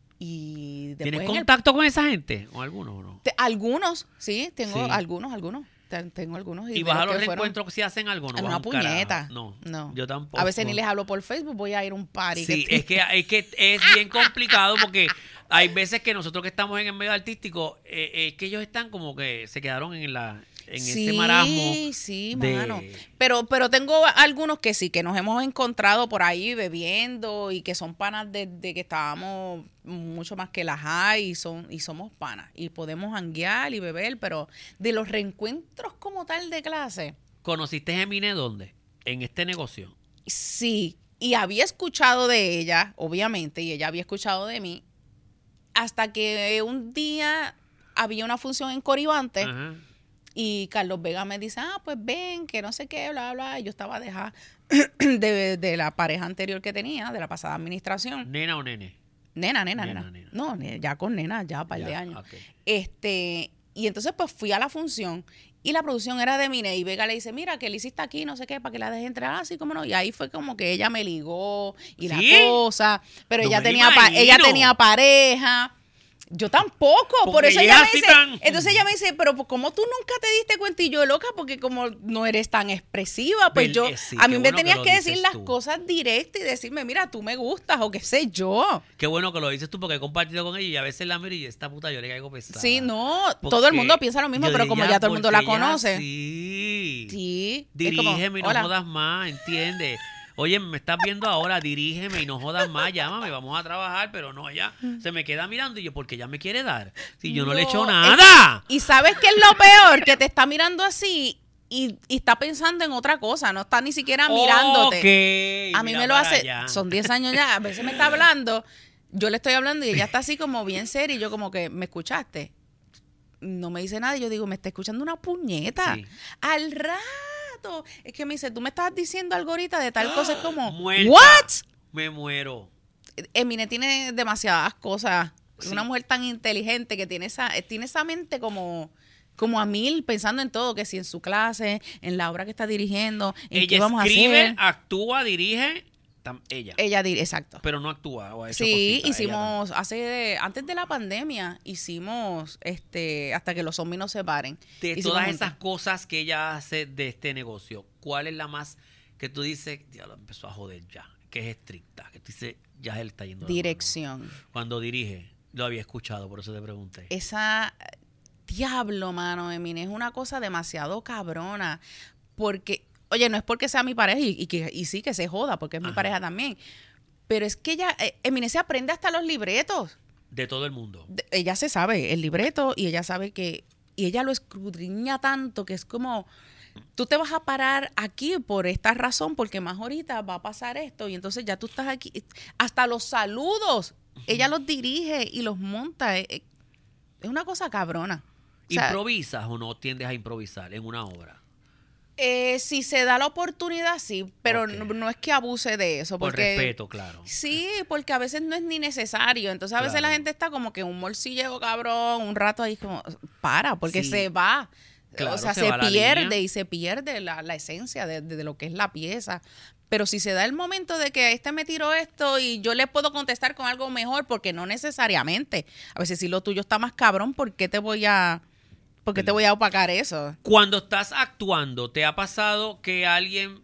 Y después ¿Tienes en el contacto con esa gente? ¿O alguno o no? Algunos, sí, tengo Sí. algunos. Tengo algunos. ¿Y de vas a los los que fueron reencuentros si hacen algo? ¿No? a vas una un carajo? puñeta. No, yo tampoco. A veces ni les hablo por Facebook, voy a ir a un party. Sí, es que es bien complicado porque hay veces que nosotros que estamos en el medio artístico, es que ellos están como que se quedaron en ese marasmo. Sí, de- mano. Pero tengo algunos que sí, que nos hemos encontrado por ahí bebiendo y que son panas desde que estábamos mucho más que las hay y somos panas. Y podemos janguear y beber, pero de los reencuentros como tal de clase, ¿Conociste a Emine dónde? En este negocio. sí. Y había escuchado de ella, obviamente, y ella había escuchado de mí, hasta que un día había una función en Coribante. Ajá. Y Carlos Vega me dice, pues ven, que no sé qué, bla, bla. Y yo estaba dejada de la pareja anterior que tenía, de la pasada administración. ¿Nena o nene? Nena. Nena. No, ya con nena, ya un par de Ya, años. ok. Y entonces pues fui a la función y la producción era de Mine y Vega le dice, mira, que le hiciste aquí, no sé qué, para que la deje entrar, así como no. Y ahí fue como que ella me ligó y ¿Sí? la cosa. Pero No ella me lo ella imagino. tenía pareja. Yo tampoco, por Porque eso ella ella me así dice, tan- entonces ella me dice, pero pues, ¿cómo tú nunca te diste cuenta? Y yo, loca, porque como no eres tan expresiva, pues yo, Sí, a mí qué me bueno tenías lo que decir dices las tú. cosas directas y decirme, mira, tú me gustas o qué sé yo. Qué bueno que lo dices tú porque he compartido con ella y a veces la miro y esta puta yo le caigo pesada. Sí, no, Porque todo el mundo piensa lo mismo, yo pero digo, como ya todo el mundo la porque ella conoce. Sí. Sí. es como, Dirígeme y no hola. jodas más, ¿entiendes? Oye, me estás viendo ahora, dirígeme y no jodas más, llámame, vamos a trabajar, pero no, ella se me queda mirando y yo, ¿por qué ella me quiere dar? Si yo no le he hecho No, nada. Y ¿sabes qué es lo peor? Que te está mirando así y está pensando en otra cosa, no está ni siquiera mirándote. Ok, A mí mira me lo para hace, allá. son 10 años ya, a veces me está hablando, yo le estoy hablando y ella está así como bien seria y yo como que, ¿me escuchaste? No me dice nada y yo digo, me está escuchando una puñeta. Sí. Al rato. Es que me dice, tú me estabas diciendo algo ahorita de tal cosa, es como, Muerta. ¿what? Me muero. Emine tiene demasiadas cosas. Es Sí. una mujer tan inteligente que tiene esa mente como a mil, pensando en todo, que si en su clase, en la obra que está dirigiendo, en qué Ella vamos escribe, a hacer. actúa, dirige, ella. Exacto. Pero no actúa o ha hecho Sí, cositas, ella hicimos, antes de la pandemia, hicimos, hasta que los zombies nos separen. De Hicimos todas juntos. esas cosas que ella hace de este negocio, ¿cuál es la más que tú dices, ya lo empezó a joder ya, que es estricta, que tú dices, ya él está yendo de la mano? Dirección. Cuando dirige, lo había escuchado, por eso te pregunté. Esa, diablo, mano, Emine, es una cosa demasiado cabrona, porque, oye, no es porque sea mi pareja y sí que se joda, porque es mi Ajá. pareja también, pero es que ella, Emine se aprende hasta los libretos. De todo el mundo. Ella se sabe el libreto y ella sabe que, y ella lo escudriña tanto que es como, tú te vas a parar aquí por esta razón, porque más ahorita va a pasar esto y entonces ya tú estás aquí, hasta los saludos, ella los dirige y los monta, es una cosa cabrona. O sea, ¿Improvisas o no tiendes a improvisar en una obra? si se da la oportunidad, sí, pero Ok. no es que abuse de eso. Por Porque, respeto, claro. Sí, porque a veces no es ni necesario. Entonces a veces Claro. la gente está como que en un morcilleo cabrón, un rato ahí como, porque Sí. se va. Claro, o sea, se se va la pierde línea. y se pierde la esencia de lo que es la pieza. Pero si se da el momento de que me tiró esto y yo le puedo contestar con algo mejor, porque no necesariamente. A veces si lo tuyo está más cabrón, ¿por qué te voy a opacar eso? Cuando estás actuando, ¿te ha pasado que alguien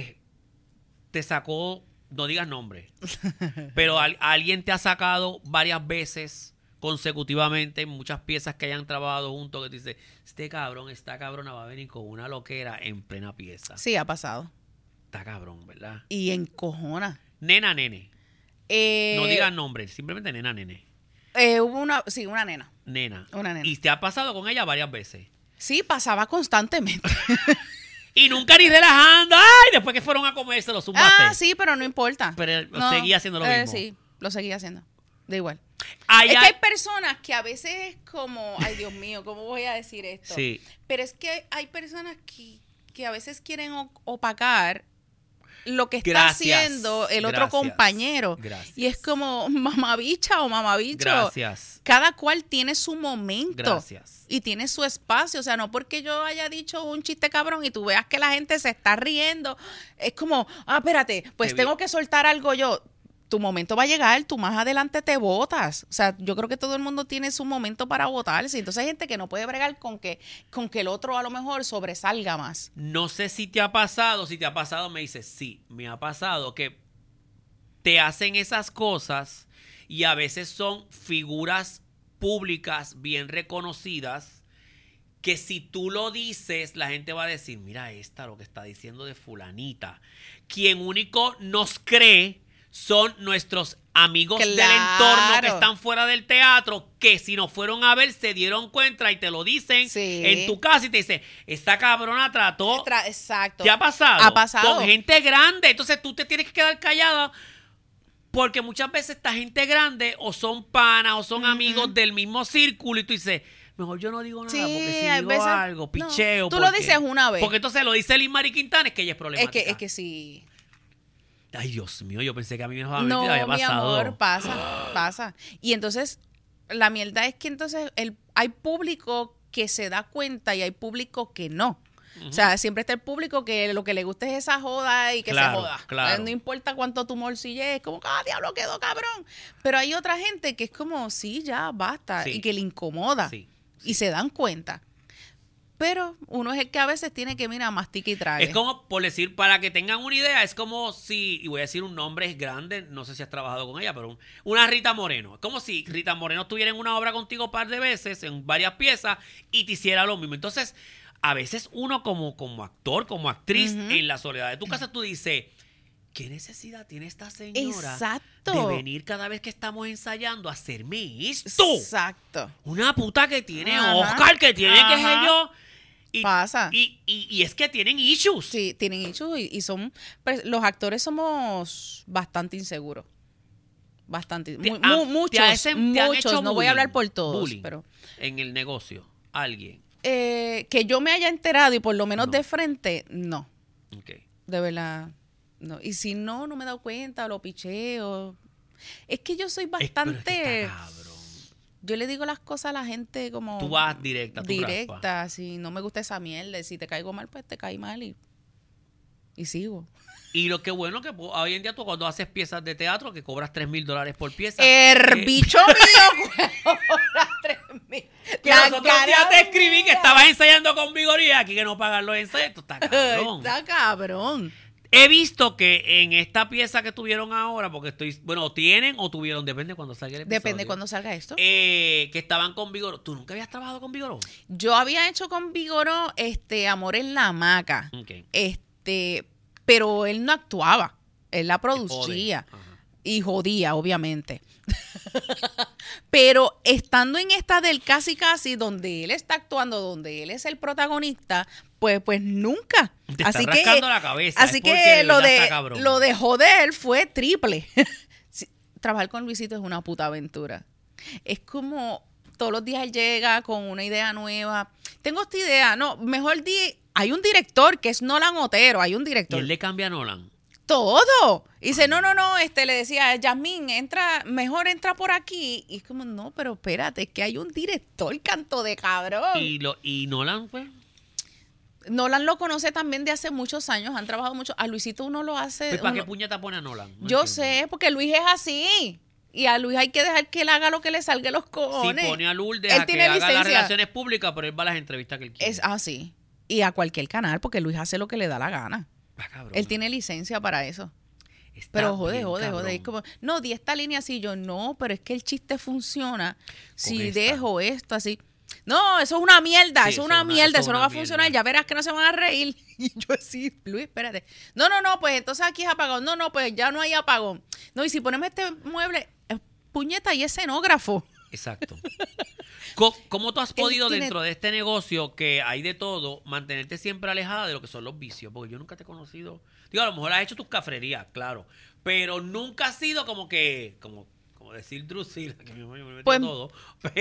te sacó, no digas nombre, pero alguien te ha sacado varias veces consecutivamente en muchas piezas que hayan trabajado juntos que te dice, esta cabrona va a venir con una loquera en plena pieza? Sí, ha pasado. Está cabrón, ¿verdad? Y encojona. Nena, nene. No digas nombre, simplemente nena, nene. Hubo una nena. Nena. Una nena. Y te ha pasado con ella varias veces. Sí, pasaba constantemente. Y nunca ni relajando. ¡Ay! Después que fueron a comer, se lo zumbaste. Sí, pero no importa. Pero seguía haciendo lo mismo. Sí, lo seguía haciendo. Da igual. Ay, Es que ay. hay personas que a veces es como, ay Dios mío, ¿cómo voy a decir esto? Sí. Pero es que hay personas que a veces quieren opacar lo que está Gracias, haciendo el otro gracias, compañero. gracias. Y es como mamabicha o mamabicho. Gracias. Cada cual tiene su momento. Gracias. Y tiene su espacio. O sea, no porque yo haya dicho un chiste cabrón y tú veas que la gente se está riendo. Es como, espérate, pues Qué tengo bien. que soltar algo yo. Tu momento va a llegar, tú más adelante te botas. O sea, yo creo que todo el mundo tiene su momento para votarse. Entonces hay gente que no puede bregar con que el otro a lo mejor sobresalga más. No sé si te ha pasado. Si te ha pasado, me dices, sí, me ha pasado que te hacen esas cosas y a veces son figuras públicas bien reconocidas que si tú lo dices, la gente va a decir, mira lo que está diciendo de fulanita. Quien único nos cree son nuestros amigos del entorno que están fuera del teatro, que si nos fueron a ver se dieron cuenta y te lo dicen Sí. en tu casa y te dicen, esta cabrona trató. Exacto. ¿Te ha pasado? Ha pasado. Con gente grande. Entonces tú te tienes que quedar callada porque muchas veces esta gente grande o son panas o son amigos del mismo círculo y tú dices, mejor yo no digo nada porque si hay digo veces- algo, no, picheo. tú lo dices una vez. Porque entonces lo dice Liz Mari Quintana, es que ella es problemática. Es que sí. Ay, Dios mío, yo pensé que a mí me había No, había mi pasado. amor, pasa. Y entonces, la mierda es que entonces hay público que se da cuenta y hay público que no. O sea, siempre está el público que lo que le gusta es esa joda y que Claro, se joda. claro. No importa cuánto tu morcille es, como, diablo, quedó cabrón. Pero hay otra gente que es como, sí, ya, basta, Sí. y que le incomoda. Sí, Y se dan cuenta. Pero uno es el que a veces tiene que, mira, mastica y trague. Es como, por decir, para que tengan una idea, es como si, y voy a decir un nombre, es grande, no sé si has trabajado con ella, pero una Rita Moreno. Es como si Rita Moreno estuviera en una obra contigo un par de veces, en varias piezas, y te hiciera lo mismo. Entonces, a veces uno como actor, como actriz, en la soledad de tu casa, tú dices, ¿qué necesidad tiene esta señora Exacto. de venir cada vez que estamos ensayando a hacerme esto? Exacto. Una puta que tiene Ajá. Oscar, que tiene qué sé Ajá. yo. Y, Pasa. Y es que tienen issues. Sí, tienen issues y son... pues, los actores somos bastante inseguros. Bastante. Muchos, te han muchos. hecho No voy a hablar bullying, por todos, bullying pero... en el negocio, alguien. que yo me haya enterado y por lo menos No. de frente, no. Ok. De verdad, no. Y si no me he dado cuenta, lo picheo. Es que yo soy Pero es bastante... que está cabrón. Yo le digo las cosas a la gente como... Tú vas directa, tú raspas. directa, si no me gusta esa mierda. Si te caigo mal, pues te caí mal y sigo. Y lo que bueno que hoy en día tú cuando haces piezas de teatro que cobras $3,000 por pieza. El bicho mío cobra 3,000. Que los otros días te escribí que estabas ensayando con vigor y aquí que no pagan los ensayos. Esto está cabrón. Está cabrón. He visto que en esta pieza que tuvieron ahora, porque tienen o tuvieron, depende cuando salga el episodio. Depende cuando salga esto. Que estaban con Vigoró. ¿Tú nunca habías trabajado con Vigoró? Yo había hecho con Vigoró Amor en la Hamaca. Ok. Pero él no actuaba. Él la producía. Jode. Ajá. Y jodía, obviamente. Pero estando en esta del casi casi, donde él está actuando, donde él es el protagonista, pues nunca. Te está rascando la cabeza, Así es porque que de verdad está cabrón. lo de joder fue triple. Sí, trabajar con Luisito es una puta aventura. Es como todos los días él llega con una idea nueva. Tengo esta idea, no, mejor hay un director que es Nolan Otero, hay un Y director. él le cambia a Nolan. Todo. Y dice, no, le decía, Yasmín, mejor entra por aquí. Y es como, no, pero espérate, es que hay un director, canto de cabrón. Y Nolan, pues. Nolan lo conoce también de hace muchos años, han trabajado mucho. A Luisito uno lo hace. ¿Para qué uno- puñeta pone a Nolan? No yo entiendo. sé, porque Luis es así. Y a Luis hay que dejar que él haga lo que le salga de los Si cojones. pone a Lourdes Él a que tiene haga las licencia. relaciones públicas, pero él va a las entrevistas que él quiere. Es así. Y a cualquier canal, porque Luis hace lo que le da la gana. Ah, cabrón. Él tiene licencia para eso. Está Pero jode. bien, Es como, no, di esta línea así. Yo, no, pero es que el chiste funciona si esta. dejo esto así. No, eso es una mierda, Sí, eso es una mierda, eso no va a mierda. funcionar. Ya verás que no se van a reír. Y yo así, Luis, espérate. No, pues entonces aquí es apagón. No, pues ya no hay apagón. No, y si ponemos este mueble, puñeta, y escenógrafo. Exacto. ¿Cómo tú has podido tiene- dentro de este negocio que hay de todo mantenerte siempre alejada de lo que son los vicios? Porque yo nunca te he conocido. Digo, a lo mejor has hecho tus cafrerías, claro. Pero nunca has sido como decir Drusila, que me metió Pues- todo.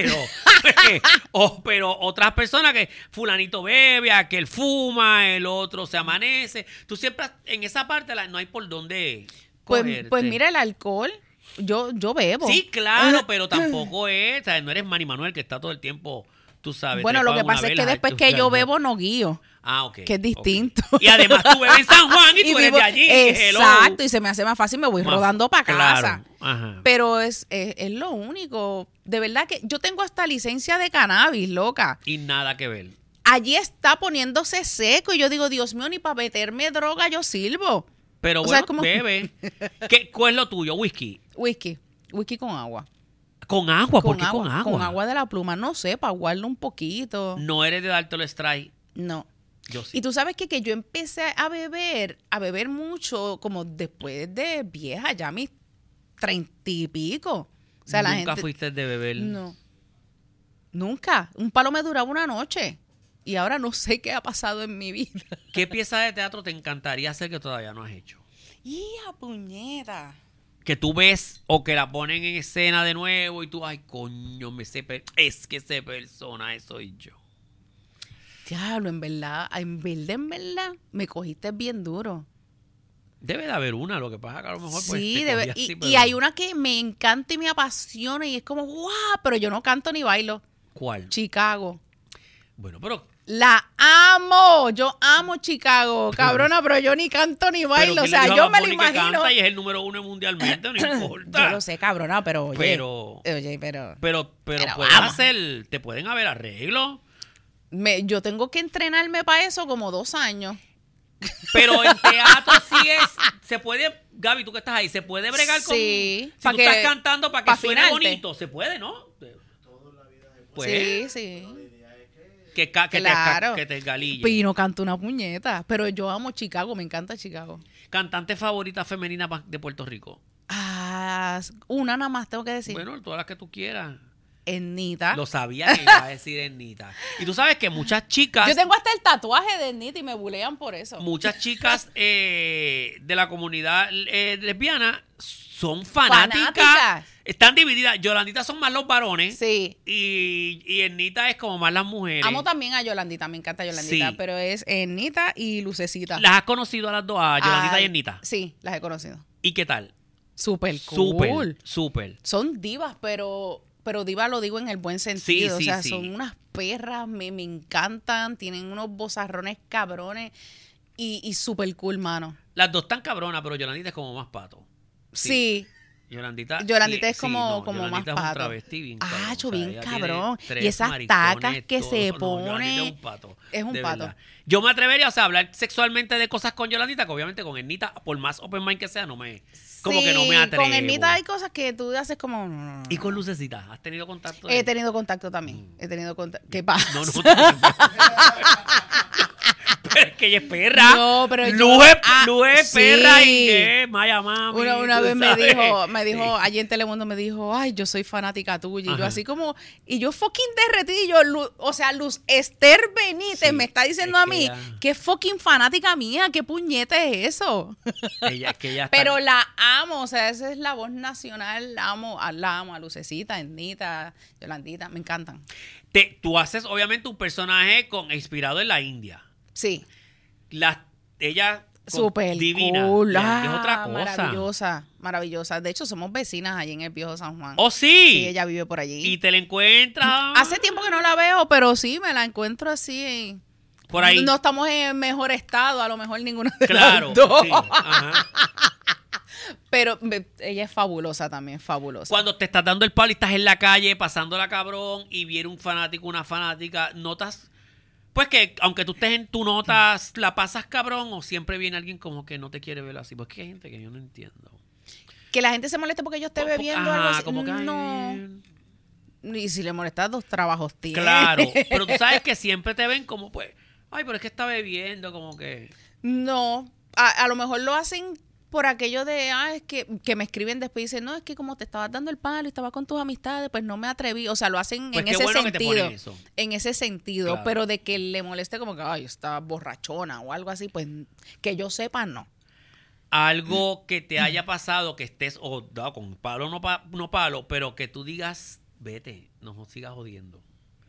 Pero otras personas que fulanito bebe, aquel fuma, el otro se amanece. Tú siempre en esa parte no hay por dónde Pues cogerte. mira, el alcohol, yo bebo. Sí, claro, pero tampoco es, o sea, no eres Manny Manuel que está todo el tiempo, tú sabes. Bueno, lo trepado que en una pasa es vela, que después que yo bebo no guío. Ah, ok. que es distinto. ok. Y además tú bebes en San Juan y tú eres vivo- de allí. hello. Exacto, y se me hace más fácil, me voy Más- rodando para casa. Claro, ajá. Pero es lo único. De verdad que yo tengo hasta licencia de cannabis, loca. Y nada que ver. Allí está poniéndose seco y yo digo, Dios mío, ni para meterme droga yo sirvo. Pero O bueno, sea, como- bebe. ¿Cuál es lo tuyo? Whisky. Whisky con agua. ¿Con agua? ¿Por qué con agua? Con agua de la pluma, no sé, para aguarlo un poquito. No eres de dártelo strike. No. Yo sí. Y tú sabes que yo empecé a beber mucho como después de vieja, ya mis 30 y pico. O sea, la Nunca gente... fuiste de beber. No. Nunca. Un palo me duraba una noche. Y ahora no sé qué ha pasado en mi vida. ¿Qué pieza de teatro te encantaría hacer que todavía no has hecho? ¡Ya, puñeta! Que tú ves o que la ponen en escena de nuevo y tú, ay, coño, es que ese personaje soy yo. Diablo, en verdad, me cogiste bien duro. Debe de haber una, lo que pasa que a lo mejor pues Sí, te cogí y, así, y pero- hay una que me encanta y me apasiona y es como, ¡guau! Pero yo no canto ni bailo. ¿Cuál? Chicago. Bueno, pero La amo, yo amo Chicago, cabrona, pero yo ni canto ni bailo, o sea, yo me lo imagino. Canta y es el número 1 mundialmente, no importa. Yo lo sé, cabrona, pero oye, pero puedes vamos. te pueden haber arreglos. Yo tengo que entrenarme para eso como 2 años. Pero en teatro sí se puede, Gaby, tú que estás ahí, se puede bregar con, Sí, si tú estás cantando para que suene afinarte. bonito, se puede, ¿no? Pues, Sí. que te galille. Pino canta una puñeta, pero yo amo Chicago, me encanta Chicago. ¿Cantante favorita femenina de Puerto Rico? Una nada más tengo que decir. Bueno, todas las que tú quieras. Ennita. Lo sabía que iba a decir Ennita. Y tú sabes que muchas chicas... Yo tengo hasta el tatuaje de Ennita y me bulean por eso. Muchas chicas de la comunidad lesbiana son fanáticas. Están divididas. Yolandita son más los varones. Sí. Y Ennita es como más las mujeres. Amo también a Yolandita, me encanta Yolandita, Sí. pero es Ennita y Lucecita. ¿Las has conocido a las dos, a Yolandita y Ennita? Sí, las he conocido. ¿Y qué tal? Súper cool. Súper. Son divas, pero diva lo digo en el buen sentido. Sí, o sea, sí. son unas perras, me encantan, tienen unos bozarrones cabrones y súper cool, mano. Las dos están cabronas, pero Yolandita es como más pato. Sí. Yolandita es como Yolandita más es un pato. travesti bien cabrón. Bien ella cabrón. tiene 3 Y esas maricones, tacas que todo. se No, pone. Yolandita es un pato. Es un de pato. verdad. Yo me atrevería, o sea, a hablar sexualmente de cosas con Yolandita, que obviamente con Ennita, por más open mind que sea, no me atrevo. Con Ennita hay cosas que tú haces como... no. ¿Y con Lucecita? ¿Has tenido contacto? He tenido contacto también. He tenido contacto. ¿Qué pasa? No. Pero es que ella es perra. No, pero Luz es sí. perra y que Maya mami. Una tú vez me sabes. dijo, Sí. allí en Telemundo me dijo, ay, yo soy fanática tuya. Y Ajá. yo así como, y yo fucking derretí. Y yo, Luz Esther Benítez Sí, me está diciendo es a que mí, ella- qué fucking fanática mía, qué puñeta es eso. Ella está... Pero la amo, o sea, esa es la voz nacional, la amo a Lucecita, Ennita, Yolandita, me encantan. Tú haces obviamente un personaje inspirado en la India. Sí. Ella Súper divina. cool. Es otra cosa. Maravillosa. De hecho, somos vecinas allí en el Viejo San Juan. ¡Oh, sí! Sí, ella vive por allí. Y te la encuentras Hace tiempo que no la veo, pero sí, me la encuentro así. por ahí. No estamos en mejor estado, a lo mejor ninguno de Claro. los dos. Sí, ajá. Pero ella es fabulosa también, fabulosa. Cuando te estás dando el palo y estás en la calle pasándola cabrón y viene un fanático, una fanática, notas... Pues que aunque tú estés en tu notas, la pasas cabrón o siempre viene alguien como que no te quiere ver así. Pues que hay gente que yo no entiendo. Que la gente se moleste porque yo esté bebiendo Ajá, algo así. como que, ay, No. Y si le molesta, 2 trabajos tiene. Claro, pero tú sabes que siempre te ven como pues, ay, pero es que está bebiendo, como que... No, a lo mejor lo hacen por aquello de, es que me escriben después y dicen, no, es que como te estabas dando el palo y estabas con tus amistades, pues no me atreví. O sea, lo hacen Pues en qué ese bueno que te sentido. ponen eso. En ese sentido, Claro. pero de que le moleste como que, ay, está borrachona o algo así, pues que yo sepa, no. Algo que te haya pasado, que estés, con palo no palo, pero que tú digas, vete, no sigas jodiendo.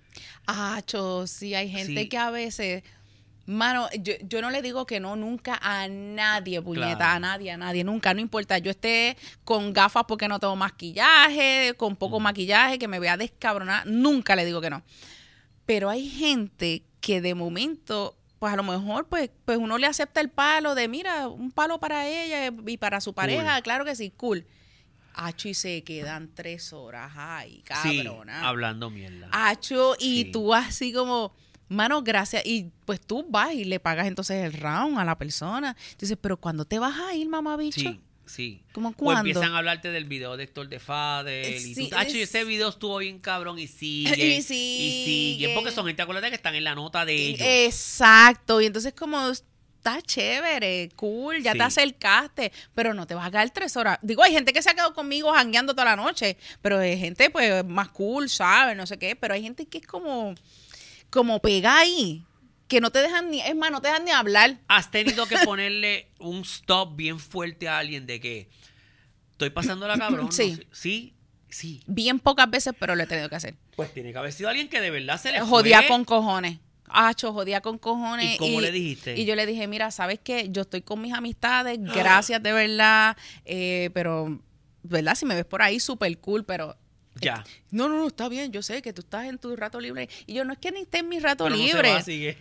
Sí, hay gente Sí. que a veces, mano, yo no le digo que no nunca a nadie, puñeta, Claro. a nadie, nunca, no importa. Yo esté con gafas porque no tengo maquillaje, con poco maquillaje, que me vea descabronada, nunca le digo que no. Pero hay gente que de momento, pues a lo mejor, pues uno le acepta el palo de, mira, un palo para ella y para su pareja, Cool. claro que sí, cool. Y se quedan 3 horas, ay, Sí, cabrona. hablando mierda. Y Sí. tú así como, mano, gracias. Y pues tú vas y le pagas entonces el round a la persona. Dices, pero ¿cuándo te vas a ir, mamá bicho? Sí, sí. ¿Cómo O cuándo? empiezan a hablarte del video de Héctor de Fadel. Y Sí, tú, ese video estuvo bien cabrón y sigue. Y Y sigue. sigue. Porque son gente, acuérdate que están en la nota de ellos. Exacto. Y entonces como, está chévere, cool, ya Sí. te acercaste, pero no te vas a quedar 3 horas. Digo, hay gente que se ha quedado conmigo jangueando toda la noche, pero hay gente pues más cool, ¿sabes? No sé qué, pero hay gente que es como pega ahí, que no te dejan ni, es más, no te dejan ni hablar. Has tenido que ponerle un stop bien fuerte a alguien de que estoy pasando la cabrón. Sí. No sé. Sí. Bien pocas veces, pero lo he tenido que hacer. Pues tiene que haber sido alguien que de verdad se le Jodía fue. con cojones. Jodía con cojones. ¿Y cómo le dijiste? Y yo le dije, mira, ¿sabes qué? Yo estoy con mis amistades, gracias de verdad, pero, ¿verdad? Si me ves por ahí, súper cool, pero Ya. No, está bien, yo sé que tú estás en tu rato libre. Y yo, no es que ni esté en mi rato Pero no se libre. va, sigue.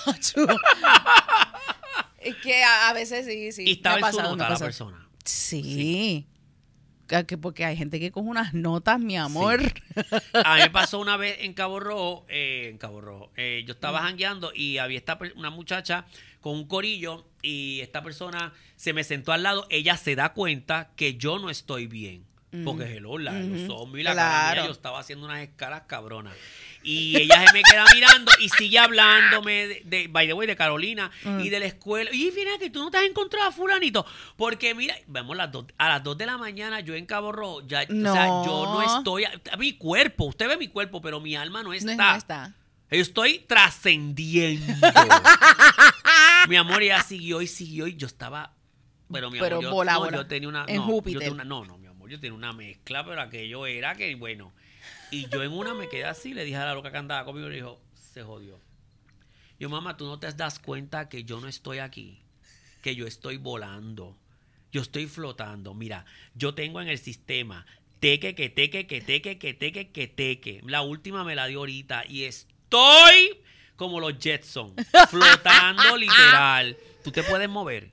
Es que a veces sí. Y estaba me ha en su pasado, me nota ha la pasado. persona. Sí. Porque hay gente que coge unas notas, mi amor. A mí me pasó una vez en Cabo Rojo, yo estaba jangueando y había una muchacha con un corillo y esta persona se me sentó al lado. Ella se da cuenta que yo no estoy bien. Porque hello, los hombros y la cara mía, yo estaba haciendo unas escalas cabronas. Y ella se me queda mirando y sigue hablándome by the way, de Carolina y de la escuela. Y mira que tú no te has encontrado a fulanito. Porque mira, vemos a las 2 de la mañana yo en Cabo Rojo, ya, No. o sea, yo no estoy, mi cuerpo, usted ve mi cuerpo, pero mi alma no está. No está. Yo estoy trascendiendo. Mi amor, ella siguió y yo estaba, pero mi amor, yo tenía una, en Júpiter. mi amor, yo tenía una mezcla, pero aquello era que, bueno, y yo en una me quedé así, le dije a la loca que andaba conmigo, le dijo, se jodió. Yo, mamá, tú no te das cuenta que yo no estoy aquí, que yo estoy volando, yo estoy flotando. Mira, yo tengo en el sistema teque. La última me la dio ahorita y estoy como los Jetson, flotando literal. Tú te puedes mover.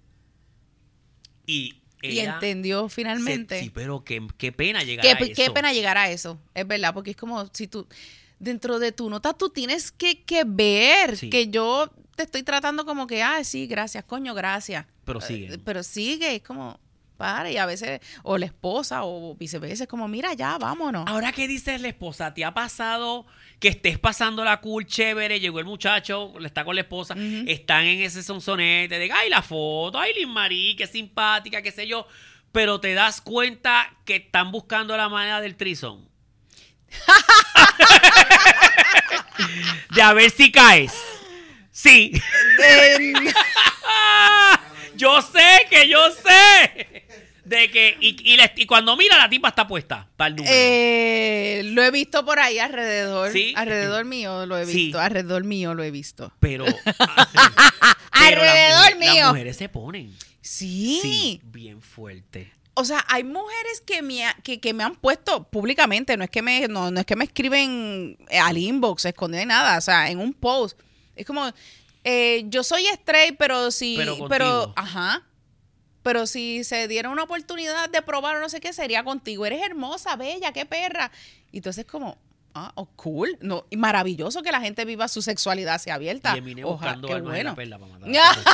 Y ella entendió finalmente. sí, pero qué pena llegar a eso. Qué pena llegar a eso, es verdad, porque es como si tú, dentro de tu nota, tú tienes que ver que yo te estoy tratando como que, sí, gracias, coño, gracias. Pero sigue. Pero sigue, es como, para, y a veces, o la esposa, o viceversa, es como, mira, ya, vámonos. Ahora, ¿qué dices la esposa? ¿Te ha pasado que estés pasando la cool, chévere, llegó el muchacho, está con la esposa, están en ese sonsonete de, ay, la foto, ay, Liz Marie, qué simpática, qué sé yo, pero te das cuenta que están buscando la manera del threesome? De a ver si caes. Sí. Yo sé. De que, y cuando mira, la tipa está puesta para el número. Lo he visto por ahí alrededor. ¿Sí? Alrededor mío lo he visto. Sí. Alrededor mío lo he visto. Pero Alrededor mío. Las mujeres se ponen. Sí. Bien fuerte. O sea, hay mujeres que me han puesto públicamente, no es que me escriben al inbox, esconder nada, o sea, en un post. Es como, yo soy straight, pero pero si se diera una oportunidad de probar o no sé qué, sería contigo. Eres hermosa, bella, qué perra. Y entonces como, cool. No, y maravilloso que la gente viva su sexualidad hacia abierta. Y vine buscando alma de la perla para matar.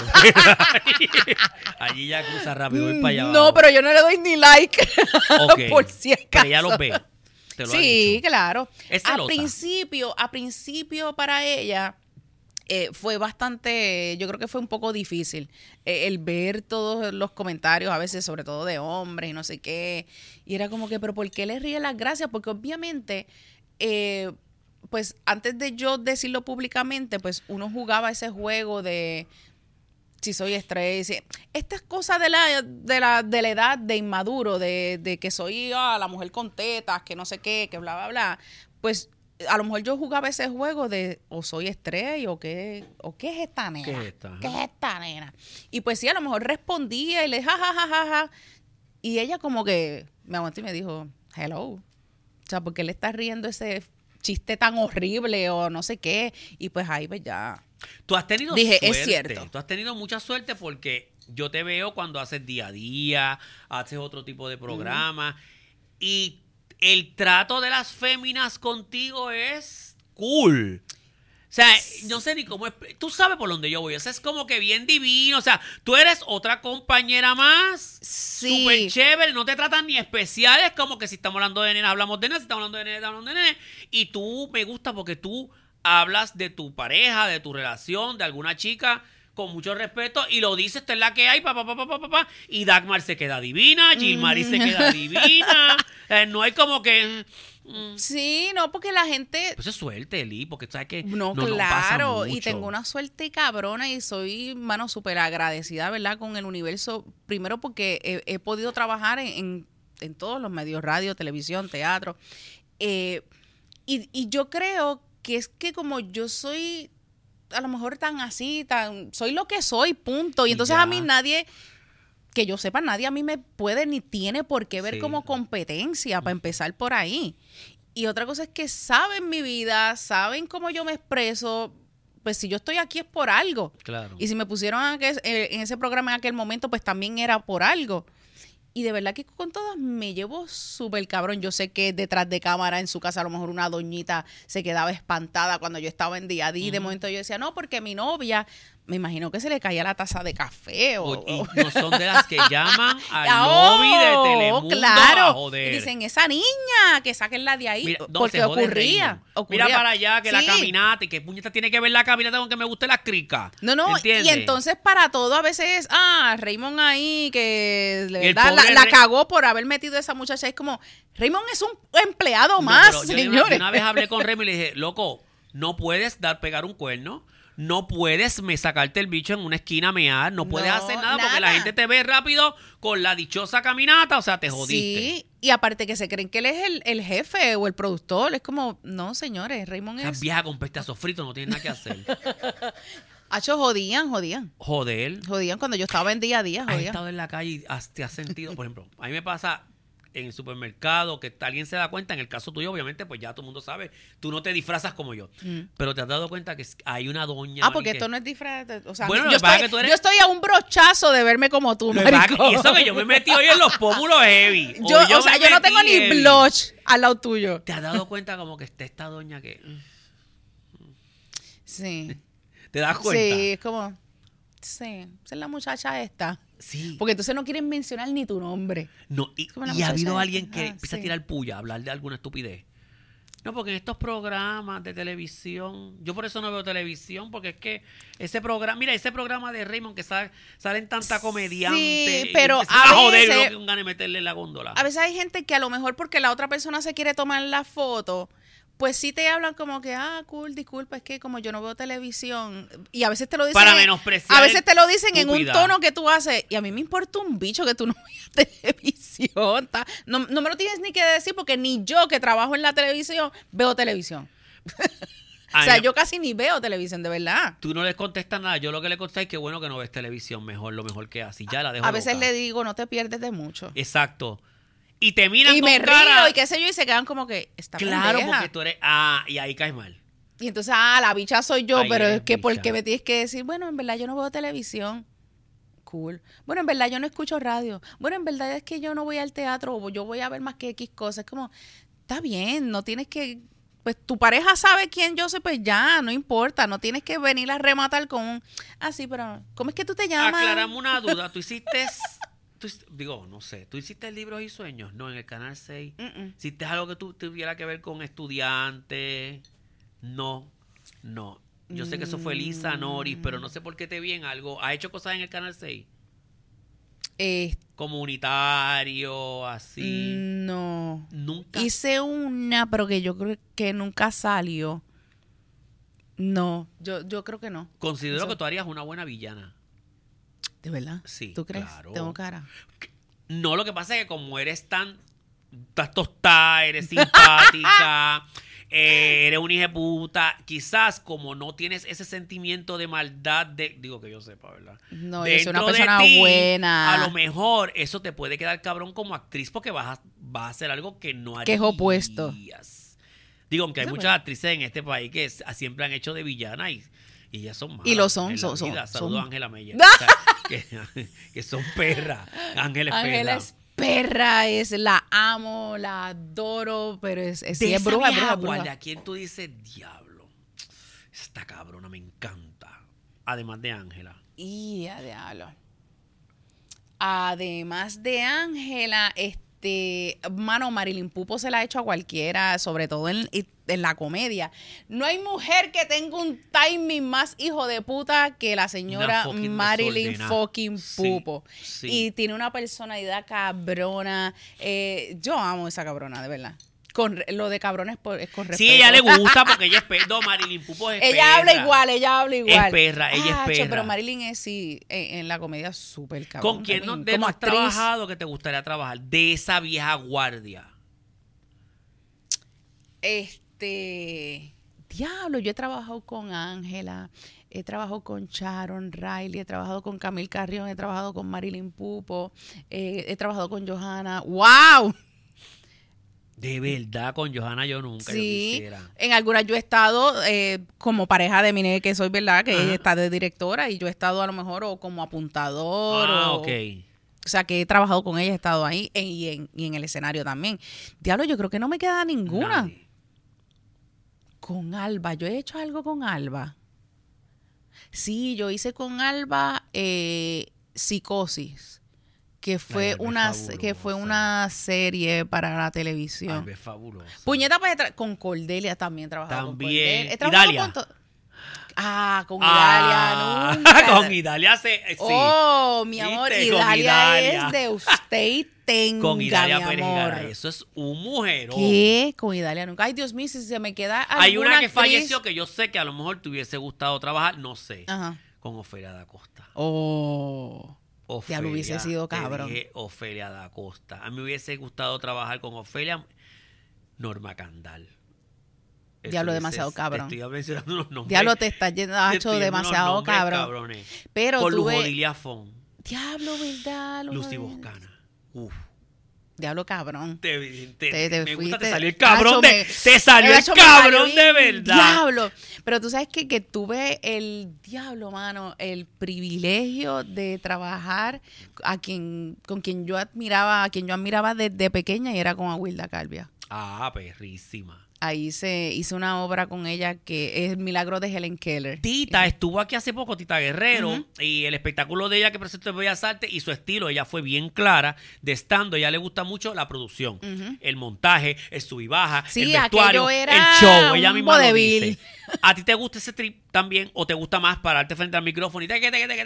Allí ya cruza rápido, voy para allá abajo. No, pero yo no le doy ni like. Okay. Por si acaso. Pero ella los ve. Te lo ha Sí, dicho. claro. Es A celosa. principio para ella fue bastante, yo creo que fue un poco difícil el ver todos los comentarios, a veces sobre todo de hombres y no sé qué. Y era como que, pero ¿por qué le ríe las gracias? Porque obviamente, pues antes de yo decirlo públicamente, pues uno jugaba ese juego de si soy straight, estas cosas de la edad de inmaduro, de que soy la mujer con tetas, que no sé qué, que bla, bla, bla, pues a lo mejor yo jugaba ese juego de o soy straight o qué es esta nena. ¿Qué es esta nena? Y pues sí, a lo mejor respondía y le ja. Y ella como que me aguantó y me dijo, hello. O sea, ¿por qué le estás riendo ese chiste tan horrible o no sé qué? Y pues ahí pues ya. Tú has tenido Dije, suerte. es cierto. Tú has tenido mucha suerte porque yo te veo cuando haces día a día, haces otro tipo de programa y el trato de las féminas contigo es cool. O sea, no sé ni cómo tú sabes por dónde yo voy. O sea, es como que bien divino. O sea, tú eres otra compañera más. Sí. Súper chévere. No te tratan ni especial. Es como que si estamos hablando de nena, hablamos de nena. Si estamos hablando de nena, hablamos de nena. Y tú me gusta porque tú hablas de tu pareja, de tu relación, de alguna chica con mucho respeto y lo dices, esta es la que hay, y Dagmar se queda divina, Gilmari se queda divina. No hay como que... Sí, no, porque la gente... Pues es suerte, Eli, porque sabes que no pasa claro, y mucho. tengo una suerte cabrona y soy, mano, súper agradecida, ¿verdad? Con el universo, primero porque he podido trabajar en todos los medios, radio, televisión, teatro, y yo creo que es que como yo soy a lo mejor tan así, soy lo que soy, punto. Y entonces a mí nadie, que yo sepa, nadie a mí me puede ni tiene por qué ver como competencia, para empezar por ahí. Y otra cosa es que saben mi vida, saben cómo yo me expreso. Pues si yo estoy aquí es por algo. Claro. Y si me pusieron en ese programa en aquel momento, pues también era por algo. Y de verdad que con todas me llevo súper cabrón. Yo sé que detrás de cámara en su casa a lo mejor una doñita se quedaba espantada cuando yo estaba en día a día. De momento yo decía, no, porque mi novia, me imagino que se le caía la taza de café. Y no son de las que llaman al lobby de Telemundo claro. a joder. Y dicen, esa niña, que sáquenla de ahí. Mira, no, porque se jode ocurría. Mira para allá, que la Sí. caminata, y que puñeta tiene que ver la caminata con que me guste las cricas. No, ¿Entiendes? y entonces para todo a veces, Raymond ahí, que de El verdad pobre la cagó por haber metido a esa muchacha. Es como, Raymond es un empleado No, más, pero yo señores. una vez hablé con Remy y le dije, loco, no puedes pegar un cuerno, no puedes sacarte el bicho en una esquina a mear, no puedes No, hacer nada porque nada. la gente te ve rápido con la dichosa caminata, o sea, te jodiste. Sí, y aparte que se creen que él es el jefe o el productor. Es como, no, señores, Raymond Esa es... vieja con peste a sofrito no tiene nada que hacer. Hacho, jodían. Joder. Jodían cuando yo estaba en día a día, Has jodían. estado en la calle y te has sentido, por ejemplo, a mí me pasa en el supermercado que alguien se da cuenta, en el caso tuyo, obviamente, pues ya todo el mundo sabe, tú no te disfrazas como yo, pero te has dado cuenta que hay una doña. Porque que, esto no es disfraz. O sea, Bueno, yo, lo que pasa estoy, es que tú eres- yo estoy a un brochazo de verme como tú, Lo que pasa es que- maricón. y eso que yo me metí hoy en los pómulos heavy. Yo Hoy no me tengo metí ni heavy. blush al lado tuyo. ¿Te has dado cuenta como que está esta doña que... Sí. ¿Te das cuenta? Sí, es como, sí, esa es la muchacha esta. Sí. Porque entonces no quieren mencionar ni tu nombre. No, y como la ha habido muchacha alguien esta. que empieza a Sí. tirar puya, a hablar de alguna estupidez. No, porque en estos programas de televisión, yo por eso no veo televisión, porque es que ese programa de Raymond que salen tanta comediante. Sí, y pero empiezan a joder, veces- lo que un gane meterle en la góndola. A veces hay gente que a lo mejor porque la otra persona se quiere tomar la foto, pues sí te hablan como que, cool, disculpa, es que como yo no veo televisión. Y a veces te lo dicen. Para menospreciar A veces te lo dicen en un estúpida. tono que tú haces. Y a mí me importa un bicho que tú no veas televisión. No me lo tienes ni que decir porque ni yo que trabajo en la televisión veo televisión. O sea, Ay, yo casi ni veo televisión, de verdad. Tú no les contestas nada. Yo lo que le contesto es que bueno que no ves televisión, lo mejor que haces. Y ya la dejo A veces loca. le digo, no te pierdes de mucho. Exacto. Y te miran Y con me cara. río y qué sé yo, y se quedan como que, está Claro, pendeja. porque tú eres... y ahí caes mal. Y entonces, la bicha soy yo, Ay, pero eres es que bicha. porque me tienes que decir, bueno, en verdad yo no veo televisión. Cool. Bueno, en verdad yo no escucho radio. Bueno, en verdad es que yo no voy al teatro o yo voy a ver más que X cosas. Es como, está bien, no tienes que... Pues tu pareja sabe quién yo soy, pues ya, no importa. No tienes que venir a rematar con un... sí, pero ¿cómo es que tú te llamas? Aclaramos una duda. ¿Tú hiciste... no sé. ¿Tú hiciste Libros y Sueños? No, en el Canal 6. ¿Hiciste algo que tú tuviera que ver con estudiantes? No. Yo sé que eso fue Lisa Noris, pero no sé por qué te vi en algo. ¿Has hecho cosas en el Canal 6? Comunitario, así. No. Nunca. Hice una, pero que yo creo que nunca salió. No, yo creo que no. Considero Eso. que tú harías una buena villana. ¿De verdad? Sí, ¿Tú crees? claro. Tengo cara. No, lo que pasa es que como eres estás tostada, eres simpática, eres un hijo de puta, quizás como no tienes ese sentimiento de maldad digo que yo sepa, ¿verdad? No, yo soy una Dentro de persona ti, buena. A lo mejor eso te puede quedar cabrón como actriz porque vas a hacer algo que no harías. Que es opuesto. Digo, aunque hay Eso es muchas actrices en este país que siempre han hecho de villana y ellas son malas. Y lo son, en la son- vida. son- Saludo a son- Ángela Meyer. O sea, que son perras. Ángela es Ángela perra. es perra, la amo, la adoro, pero sí, De es esa bruja, vieja bruja, bruja. guardia, ¿a quién tú dices, diablo? Esta cabrona me encanta. Además de Ángela. Y a diablo. Además de Ángela, mano, Marilyn Pupo se la ha hecho a cualquiera, sobre todo en la comedia. No hay mujer que tenga un timing más hijo de puta que la señora Una fucking Marilyn desordenada. fucking Sí, Pupo. sí. Y tiene una personalidad cabrona. Yo amo esa cabrona, de verdad. Lo de cabrona es con respeto. Sí, ella le gusta porque ella es perra. No, Marilyn Pupo es Ella habla perra. igual, ella habla igual. Es perra, ella es perra. Pero Marilyn es sí, en la comedia súper cabrón. ¿Con quién no también, como has actriz. trabajado que te gustaría trabajar? De esa vieja guardia. Diablo, yo he trabajado con Ángela, he trabajado con Sharon Riley, he trabajado con Camille Carrión, he trabajado con Marilyn Pupo, he trabajado con Johanna. ¡Wow! De verdad, con Johanna yo nunca yo Sí, quisiera. en algunas yo he estado como pareja de mi nene, que soy, ¿verdad? Que Ajá. ella está de directora y yo he estado a lo mejor o como apuntador Ok. o sea, que he trabajado con ella, he estado ahí y en el escenario también. Diablo, yo creo que no me queda ninguna. Nadie. Con Alba, yo he hecho algo con Alba. Sí, yo hice con Alba Psicosis, que fue Alba es que fue fabulosa. una serie para la televisión. Alba es fabulosa. Puñeta, pues con Cordelia también he trabajado. También. Con Cordelia. He trabajado Idalia. con Ah, Idalia, nunca. con Idalia sí. Oh, mi ¿Viste? amor, Con Idalia Idalia. es de usted y tenga, Con Idalia mi Pérez amor. Garay. Eso es un mujerón. ¿Qué? Con Idalia nunca. Ay, Dios mío, si se me queda alguna Hay una que actriz- falleció que yo sé que a lo mejor te hubiese gustado trabajar, no sé. Ajá. Con Ofelia da Costa. Oh. Ofelia, Diablo, hubiese sido te cabrón. dije Ofelia da Costa. A mí me hubiese gustado trabajar con Ofelia. Norma Candal. Eso Diablo, hubiese- demasiado cabrón. Te estoy mencionando unos nombres. Diablo, te estás yendo Te hecho estoy dando unos demasiado nombres cabrón. cabrones. Pero con tuve- Lujodilia Fon. Diablo, ¿verdad? Lucy Boscana. Uf. Diablo, cabrón. Te me gusta, te fuiste. salió el cabrón Hacho, te salió el Hacho, me cabrón salió de bien verdad. Diablo. Pero tú sabes que tuve el diablo, mano, el privilegio de trabajar con quien yo admiraba desde pequeña y era con Aguilda Calvia. Ah, perrísima. Ahí hice una obra con ella que es El Milagro de Helen Keller. Tita estuvo aquí hace poco, Tita Guerrero, Ujú. y el espectáculo de ella que presentó en Bellas Artes y su estilo, ella fue bien clara de estando, ella le gusta mucho la producción, Ujú. el montaje, el sub y baja, Sí, el vestuario, aquello era el show, ella un misma lo vodevil. dice. ¿A ti te gusta ese trip también o te gusta más pararte frente al micrófono y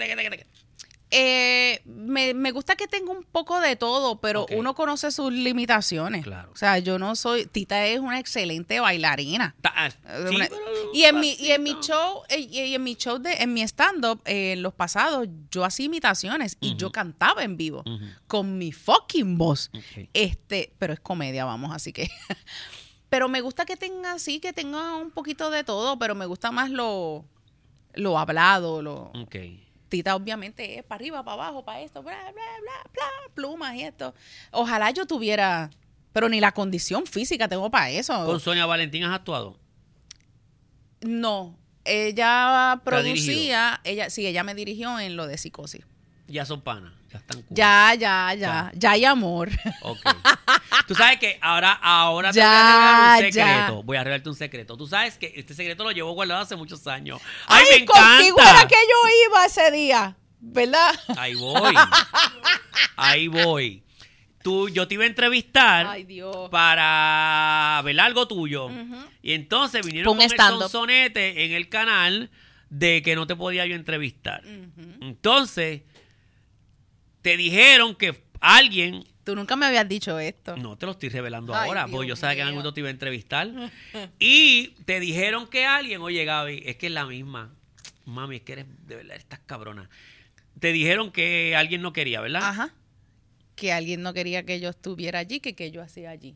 Me gusta que tenga un poco de todo, pero Ok. uno conoce sus limitaciones. Claro. O sea, yo no soy... Tita es una excelente bailarina. Sí, Una- pero y en mi pasito. show, en mi stand-up, en los pasados, yo hacía imitaciones y yo cantaba en vivo Ujú. con mi fucking voz. Ok. Pero es comedia, vamos, así que. Pero me gusta que tenga que tenga un poquito de todo, pero me gusta más lo hablado, Ok. Tita obviamente es para arriba, para abajo, para esto, bla, bla, bla, bla, plumas y esto. Ojalá yo tuviera, pero ni la condición física tengo para eso. ¿Con Sonia Valentín has actuado? No, ella ¿Te ha dirigido? producía, ella me dirigió en lo de Psicosis. Ya son panas, ya están cool. Ya hay amor. Ok. Tú sabes que ahora te Ya, voy a revelar un ya. secreto. Voy a revelarte un secreto. Tú sabes que este secreto lo llevo guardado hace muchos años. ¡Ay, me contigo encanta! era que yo iba ese día, ¿verdad? Ahí voy. Ahí voy. Yo te iba a entrevistar Ay, Dios. para ver algo tuyo. Y entonces vinieron Un con el stand-up. sonsonete en el canal de que no te podía yo entrevistar. Entonces, te dijeron que alguien... Tú nunca me habías dicho esto. No te lo estoy revelando Ay, ahora, Dios porque yo sabía que en mío. algún momento te iba a entrevistar. Y te dijeron que alguien, oye Gaby, es que es la misma. Mami, es que eres, de verdad, estás cabrona. Te dijeron que alguien no quería, ¿verdad? Ajá. Que alguien no quería que yo estuviera allí, que yo hacía allí.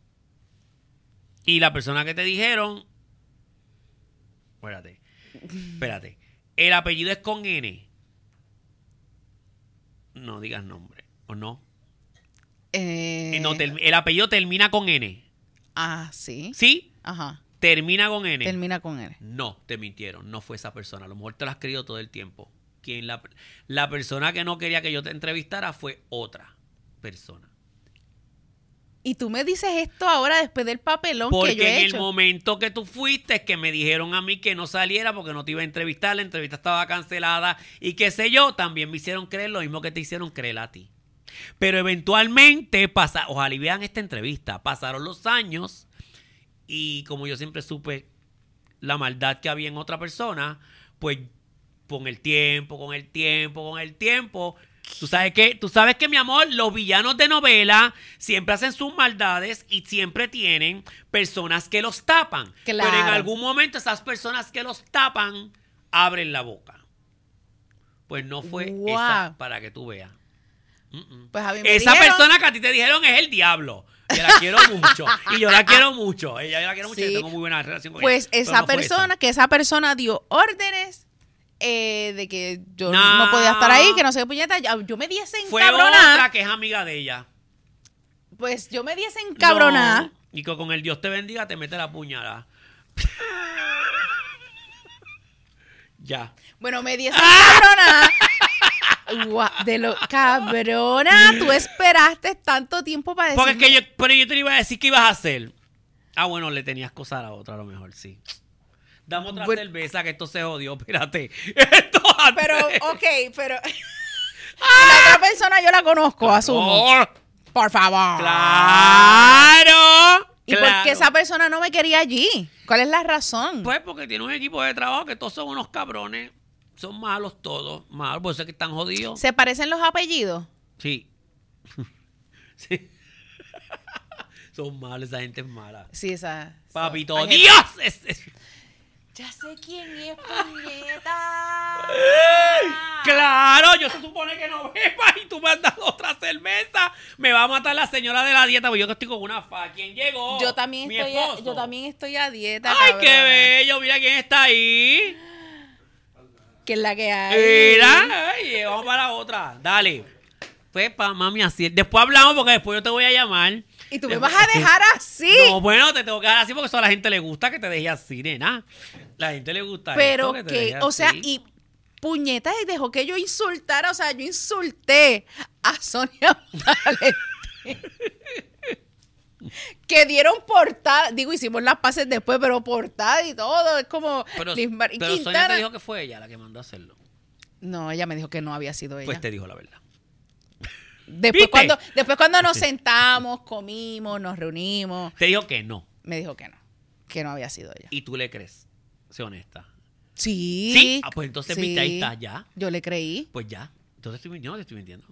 Y la persona que te dijeron, espérate. El apellido es con N. No digas nombre, ¿o no? No, el apellido termina con N. Sí. ¿Sí? Ajá. Termina con N. Termina con él. No, te mintieron, no fue esa persona. A lo mejor te lo has creído todo el tiempo. La persona que no quería que yo te entrevistara fue otra persona. Y tú me dices esto ahora después del papelón Porque que yo he en hecho. el momento que tú fuiste, es que me dijeron a mí que no saliera porque no te iba a entrevistar, la entrevista estaba cancelada y qué sé yo, también me hicieron creer lo mismo que te hicieron creer a ti. Pero eventualmente, ojalá y vean esta entrevista, pasaron los años y como yo siempre supe la maldad que había en otra persona, pues con el tiempo, ¿tú sabes qué? Tú sabes que, mi amor, los villanos de novela siempre hacen sus maldades y siempre tienen personas que los tapan. Claro. Pero en algún momento esas personas que los tapan abren la boca. Pues no fue Wow. esa, para que tú veas. Pues a mí me Esa dijeron- persona que a ti te dijeron es el diablo. Que la quiero mucho. Y yo la quiero mucho. Ella yo la quiero mucho y Sí. tengo muy buena relación con Pues ella. Pero esa no fue persona, que esa persona dio órdenes de que yo No. no podía estar ahí, que no sé qué puñeta. Yo me diese Fue encabronada. otra que es amiga de ella. Pues yo me diese encabronada. Y que con el Dios te bendiga te mete la puñalada. Ya. Bueno, me di esa cabrona. Cabrona, tú esperaste tanto tiempo para decir. Porque es que pero yo te iba a decir qué ibas a hacer. Ah, bueno, le tenías cosa a la otra a lo mejor, sí. Dame otra cerveza que esto se jodió, espérate. Esto antes. Pero, pero. La otra persona yo la conozco, asumo. Por favor. ¡Claro! ¿Y por qué esa persona no me quería allí? ¿Cuál es la razón? Pues porque tiene un equipo de trabajo que todos son unos cabrones. Son malos todos. Malos, por eso es que están jodidos. ¿Se parecen los apellidos? Sí. Sí. Son malos, esa gente es mala. Sí, esa. Papito, ¡Dios! Ya sé quién es, puñeta. Claro, yo se supone que no bebas y tú me has dado otra cerveza. Me va a matar la señora de la dieta, porque yo que estoy con una fa. ¿Quién llegó? Yo también estoy a dieta. Ay, cabrón. qué bello. Mira quién está ahí. ¿Qué es la que hay? Mira, ay, vamos para la otra. Dale. Pues, mami, así. Después hablamos porque después yo te voy a llamar. ¿Y tú me vas a dejar así? No, bueno, te tengo que dejar así porque eso a la gente le gusta que te deje así, nena. La gente le gusta pero esto, que te deje o sea, así. y puñetas, y dejó que yo insultara, o sea, yo insulté a Sonia Valentín. Que dieron portada, digo, hicimos las paces después, pero portada y todo, es como Pero Lismarín Sonia Quintana. te dijo que fue ella la que mandó a hacerlo. No, ella me dijo que no había sido ella. Pues te dijo la verdad. Después ¿Viste? cuando nos sentamos, comimos, nos reunimos, Te dijo que no. me dijo que no había sido ella. Y tú le crees. Sé honesta. Sí. Sí. Ah, pues entonces, sí. viste, ahí está, ya. Yo le creí. Pues ya. Entonces yo no te estoy mintiendo.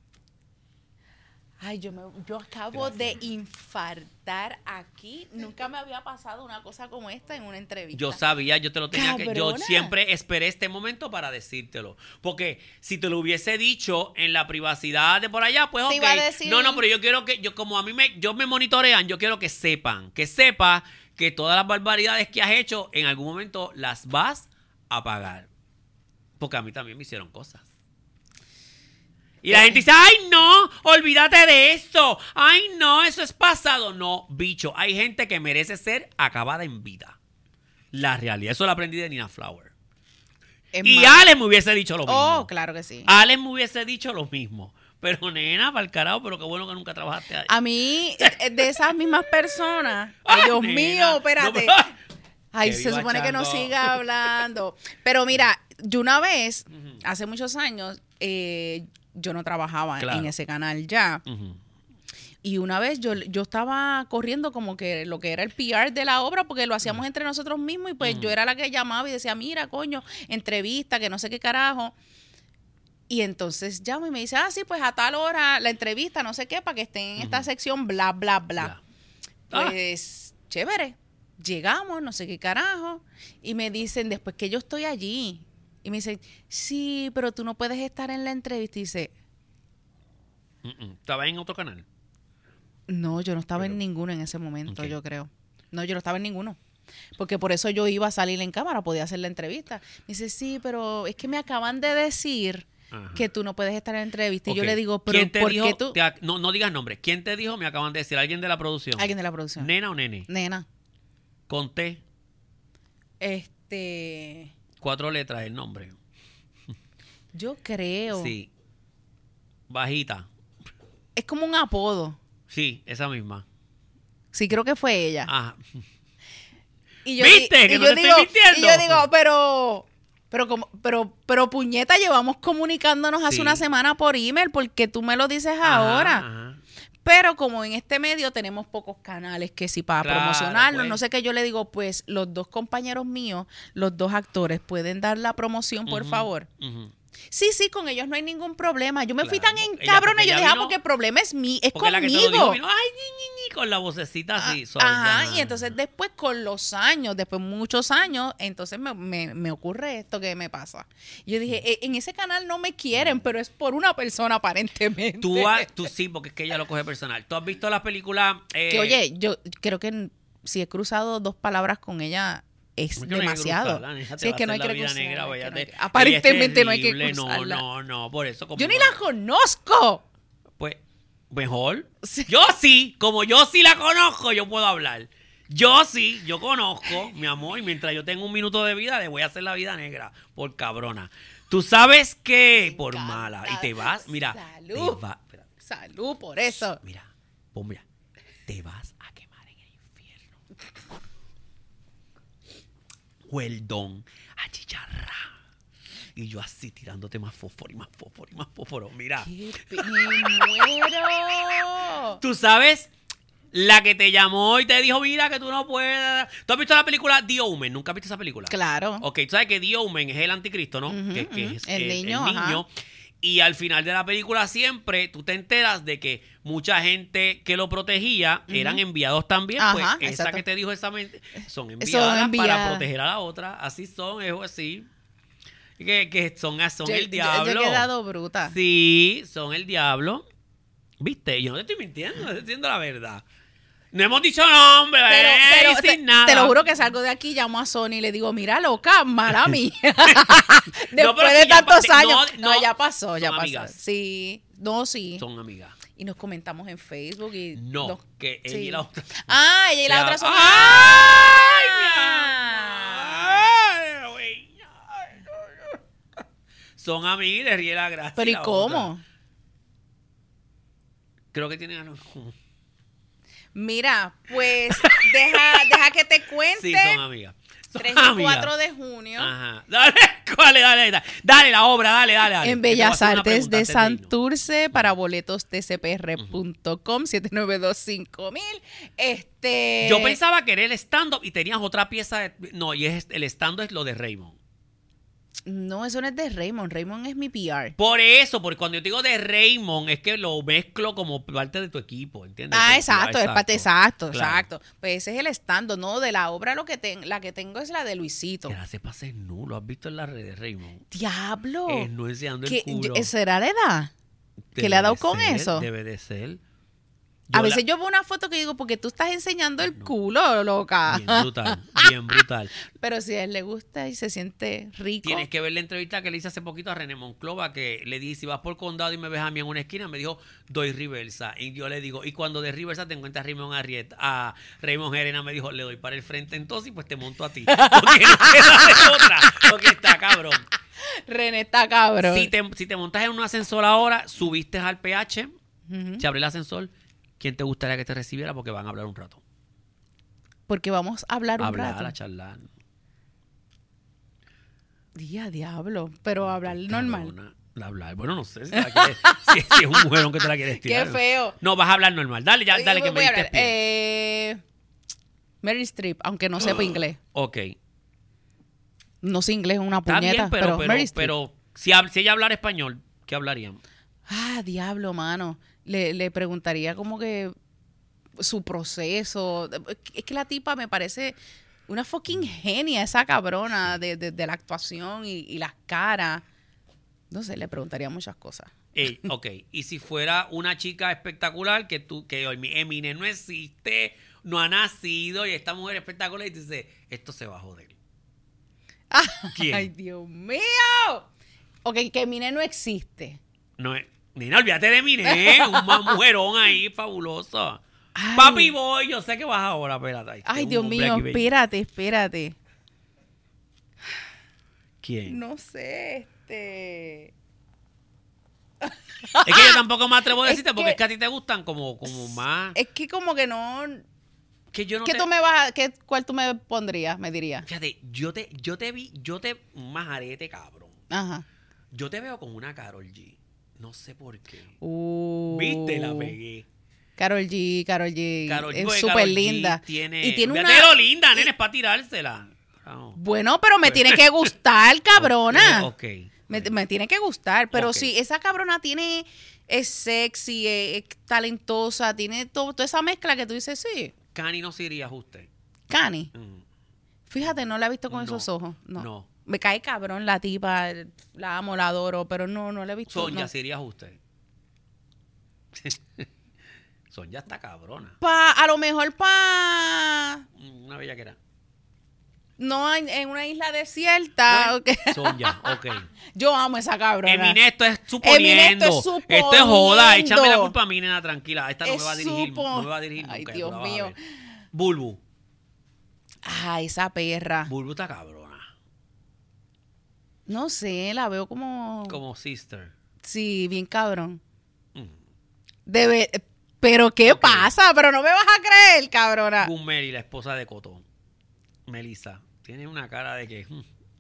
Ay, yo acabo de infartar aquí. Nunca me había pasado una cosa como esta en una entrevista. Yo sabía, yo te lo tenía que... Yo Cabrona. siempre esperé este momento para decírtelo. Porque si te lo hubiese dicho en la privacidad de por allá, pues Te ok. iba a decir- No, pero yo quiero que... Como a mí me monitorean, yo quiero que sepan. Que sepa que todas las barbaridades que has hecho, en algún momento las vas a pagar. Porque a mí también me hicieron cosas. Y la gente dice, ay no, olvídate de esto. Ay no, eso es pasado. No, bicho, hay gente que merece ser acabada en vida. La realidad, eso lo aprendí de Nina Flower. Es Y más- Alex me hubiese dicho lo mismo. Oh, claro que sí. Alex me hubiese dicho lo mismo. Pero nena, para el carajo, pero qué bueno que nunca trabajaste ahí. A mí, de esas mismas personas, Ay, ay, Dios nena, mío, espérate. no, Ay, que se viva supone que no Chango. siga hablando. Pero mira, yo una vez, Ujú. hace muchos años, yo no trabajaba Claro. en ese canal ya. Ujú. Y una vez yo estaba corriendo como que lo que era el PR de la obra, porque lo hacíamos entre nosotros mismos, y pues yo era la que llamaba y decía, mira, coño, entrevista, que no sé qué carajo. Y entonces llama y me dice, sí, pues a tal hora la entrevista, no sé qué, para que estén en esta sección, bla, bla, bla. Ah. Pues, chévere. Llegamos, no sé qué carajo, y me dicen, después que yo estoy allí, y me dicen, sí, pero tú no puedes estar en la entrevista. Y dice, ¿Estaba en otro canal? no, yo no estaba en Pero- ninguno en ese momento, Ok. yo creo. No, yo no estaba en ninguno. Porque por eso yo iba a salir en cámara, podía hacer la entrevista. Me dice, sí, pero es que me acaban de decir Ajá. que tú no puedes estar en la entrevista. Y yo Ok. le digo, pero ¿Quién te ¿por dijo? qué tú? No digas nombre. ¿Quién te dijo? Me acaban de decir. ¿Alguien de la producción? Alguien de la producción. ¿Nena o nene? Nena. Conté 4 letras el nombre. Yo creo. Sí. Bajita. Es como un apodo. Sí, esa misma. Sí, creo que fue ella. Ajá. Y yo ¿Viste? di- Que y no yo te digo, estoy mintiendo. Y yo digo, pero puñeta, llevamos comunicándonos hace Sí. una semana por email, porque tú me lo dices Ajá, ahora. ajá. Pero como en este medio tenemos pocos canales que sí para Claro, promocionarnos, pues. no sé qué, yo le digo, pues los dos compañeros míos, los dos actores, ¿pueden dar la promoción, por Ujú, favor? ujú. Sí, con ellos no hay ningún problema. Yo me fui Claro, tan porque encabrona, ella yo dije, vino- porque el problema es es Porque la que te lo dijo conmigo. vino, ay, ñi, con la vocecita así. Ajá, y entonces después con los años, después muchos años, entonces me ocurre esto que me pasa. Y yo dije, en ese canal no me quieren, pero es por una persona aparentemente. Tú sí, porque es que ella lo coge personal. ¿Tú has visto la película? Que oye, yo creo que si he cruzado 2 palabras con ella es ¿Por qué no hay que demasiado. cruzarla? Esa te Sí, va es que a no hay hacer que la vida cruzarla, negra, es que váyate. no hay que- Ella es aparentemente no hay que terrible, cruzarla. No, por eso. Yo ni la conozco. Pues, Mejor. Sí. Como yo sí la conozco, yo puedo hablar. Yo conozco, mi amor, y mientras yo tengo un minuto de vida, le voy a hacer la vida negra, por cabrona. Tú sabes que, por encanta. mala, y te vas, mira, Salud. espera, Salud por eso. mira, te vas a quemar en el infierno. Hueldón, achicharra. Y yo así tirándote más fósforo y más fósforo y más fósforo. Mira. ¡Me muero! Tú sabes, la que te llamó y te dijo, mira que tú no puedes. ¿Tú has visto la película The Omen? ¿Nunca has visto esa película? Claro. Ok, tú sabes que The Omen es el anticristo, ¿no? Ujú, que ujú. es El niño, ajá. Y al final de la película siempre tú te enteras de que mucha gente que lo protegía eran enviados también. Ajá, pues esa exacto. que te dijo esa mente son enviadas para enviadas. proteger a la otra. Así son, es así. Que son el Yo diablo. he quedado bruta. Sí, son el diablo. ¿Viste? Yo no te estoy mintiendo, estoy diciendo la verdad. No hemos dicho nombre, Pero sin nada. te lo juro que salgo de aquí, llamo a Sony y le digo, mira, loca, mala mía. No, pero Después si de ya tantos pa- años. no, No, ya pasó, ya son pasó. amigas. Sí, no, sí. Son amigas. Y nos comentamos en Facebook y... No, que ella y la otra. Ah, ella y la Se otra ha- son... ¡Ay, Ah. mi amor! Ay, no. Son amigas y le ríe la gracia. Pero ¿y la cómo? otra. Creo que tienen algo en común. Mira, pues deja que te cuente. Sí, son amigas. Son 3 y amigas. 4 de junio. Ajá. Dale, dale la obra, dale. En Que te voy a Bellas hacer una Artes pregunta de antes de irnos. Santurce para boletos tcpr.com 7925000. Yo pensaba que era el stand-up y tenías otra pieza de... No, y el stand-up es lo de Raymond. No, eso no es de Raymond. Raymond es mi PR. Por eso, porque cuando yo digo de Raymond es que lo mezclo como parte de tu equipo, ¿entiendes? Ah, Como- exacto, es parte, exacto, Claro. exacto. Pues ese es el stand, no de la obra, la que tengo es la de Luisito. Que hace pase nu, lo has visto en las redes, Raymond. Diablo. No enseñando ¿Qué- el culo. ¿Será la edad? ¿Que Debe le ha dado de con ser, eso? Debe de ser. A veces yo veo una foto que digo, porque tú estás enseñando el culo, loca. Bien brutal, bien brutal. Pero si a él le gusta y se siente rico. Tienes que ver la entrevista que le hice hace poquito a René Monclova, que le dije, si vas por condado y me ves a mí en una esquina, me dijo, doy reversa. Y yo le digo, y cuando de reversa te encuentras a Raymond Gerena, me dijo, le doy para el frente entonces y pues te monto a ti. Porque no queda de otra, porque está cabrón. René está cabrón. Si te montas en un ascensor ahora, subiste al PH, Ujú. se abre el ascensor, ¿quién te gustaría que te recibiera? Porque van a hablar un rato. Porque vamos a hablar un Hablar, rato. a charlar. Diablo. Pero hablar normal. Cabrona, hablar. Bueno, no sé si, si es un mujerón que te la quieres tirar. Qué feo. No, vas a hablar normal. Dale, ya, dale, que me Voy a diste hablar. pie. Meryl Streep, aunque no sepa inglés. Ok. No sé inglés, una Está puñeta. bien, pero, Meryl Streep. si ella hablara español, ¿qué hablarían? Ah, diablo, mano. Le preguntaría como que su proceso. Es que la tipa me parece una fucking genia, esa cabrona de la actuación y las caras. No sé, le preguntaría muchas cosas. Ok, y si fuera una chica espectacular que Eminem no existe, no ha nacido y esta mujer espectacular y te dice, esto se va a joder. ¿Quién? ¡Ay, Dios mío! Ok, que Mine no existe. No, Nina, olvídate de Eminem, un mujerón ahí fabuloso. Ay. Papi Boy, yo sé que vas ahora, espérate. Ay, un Dios hombre mío, aquí bello. espérate. ¿Quién? No sé, Es que yo tampoco me atrevo a Es decirte porque que- es que a ti te gustan como más. Es que como que no... Que yo no ¿Qué te... tú me vas a... ¿Cuál tú me pondrías, me dirías? Fíjate, un majarete, cabrón. Ajá. Yo te veo como una Karol G. No sé por qué. ¿Viste? ¿Viste? La pegué. Karol G. Karol Es G, súper Karol G linda. Tiene, Y tiene fíjate una... lo linda, nene, es para tirársela. No. Bueno, pero me tiene que gustar, cabrona. Ok. Me tiene que gustar. Pero Ok. si esa cabrona es sexy, es talentosa, tiene toda esa mezcla que tú dices, sí, Cani no se iría a usted. Cani. Mm. Fíjate, no la he visto con No, esos ojos. No. no. Me cae cabrón la tipa, la amo, la adoro, pero no la he visto. Sonia no. se iría a usted. Sonia está cabrona. A lo mejor Una bellaquera. No en una isla desierta. Bueno, ok. Sonja, ok. Yo amo esa cabrona. Eminem, esto es suponiendo. Esto es Esto es joda. suponiendo. Échame la culpa a mí, nena, tranquila. Esta no Es me va a dirigir. supo- No me va a dirigir Ay, nunca. Dios tú la vas a mío. ver. Bulbu. Ah, esa perra. Bulbu está cabrona. No sé, la veo como... Como sister. Sí, bien cabrón. Mm. Pero ¿qué Ok. pasa? Pero no me vas a creer, cabrona. Mary, la esposa de Cotón. Melissa. Tiene una cara de que...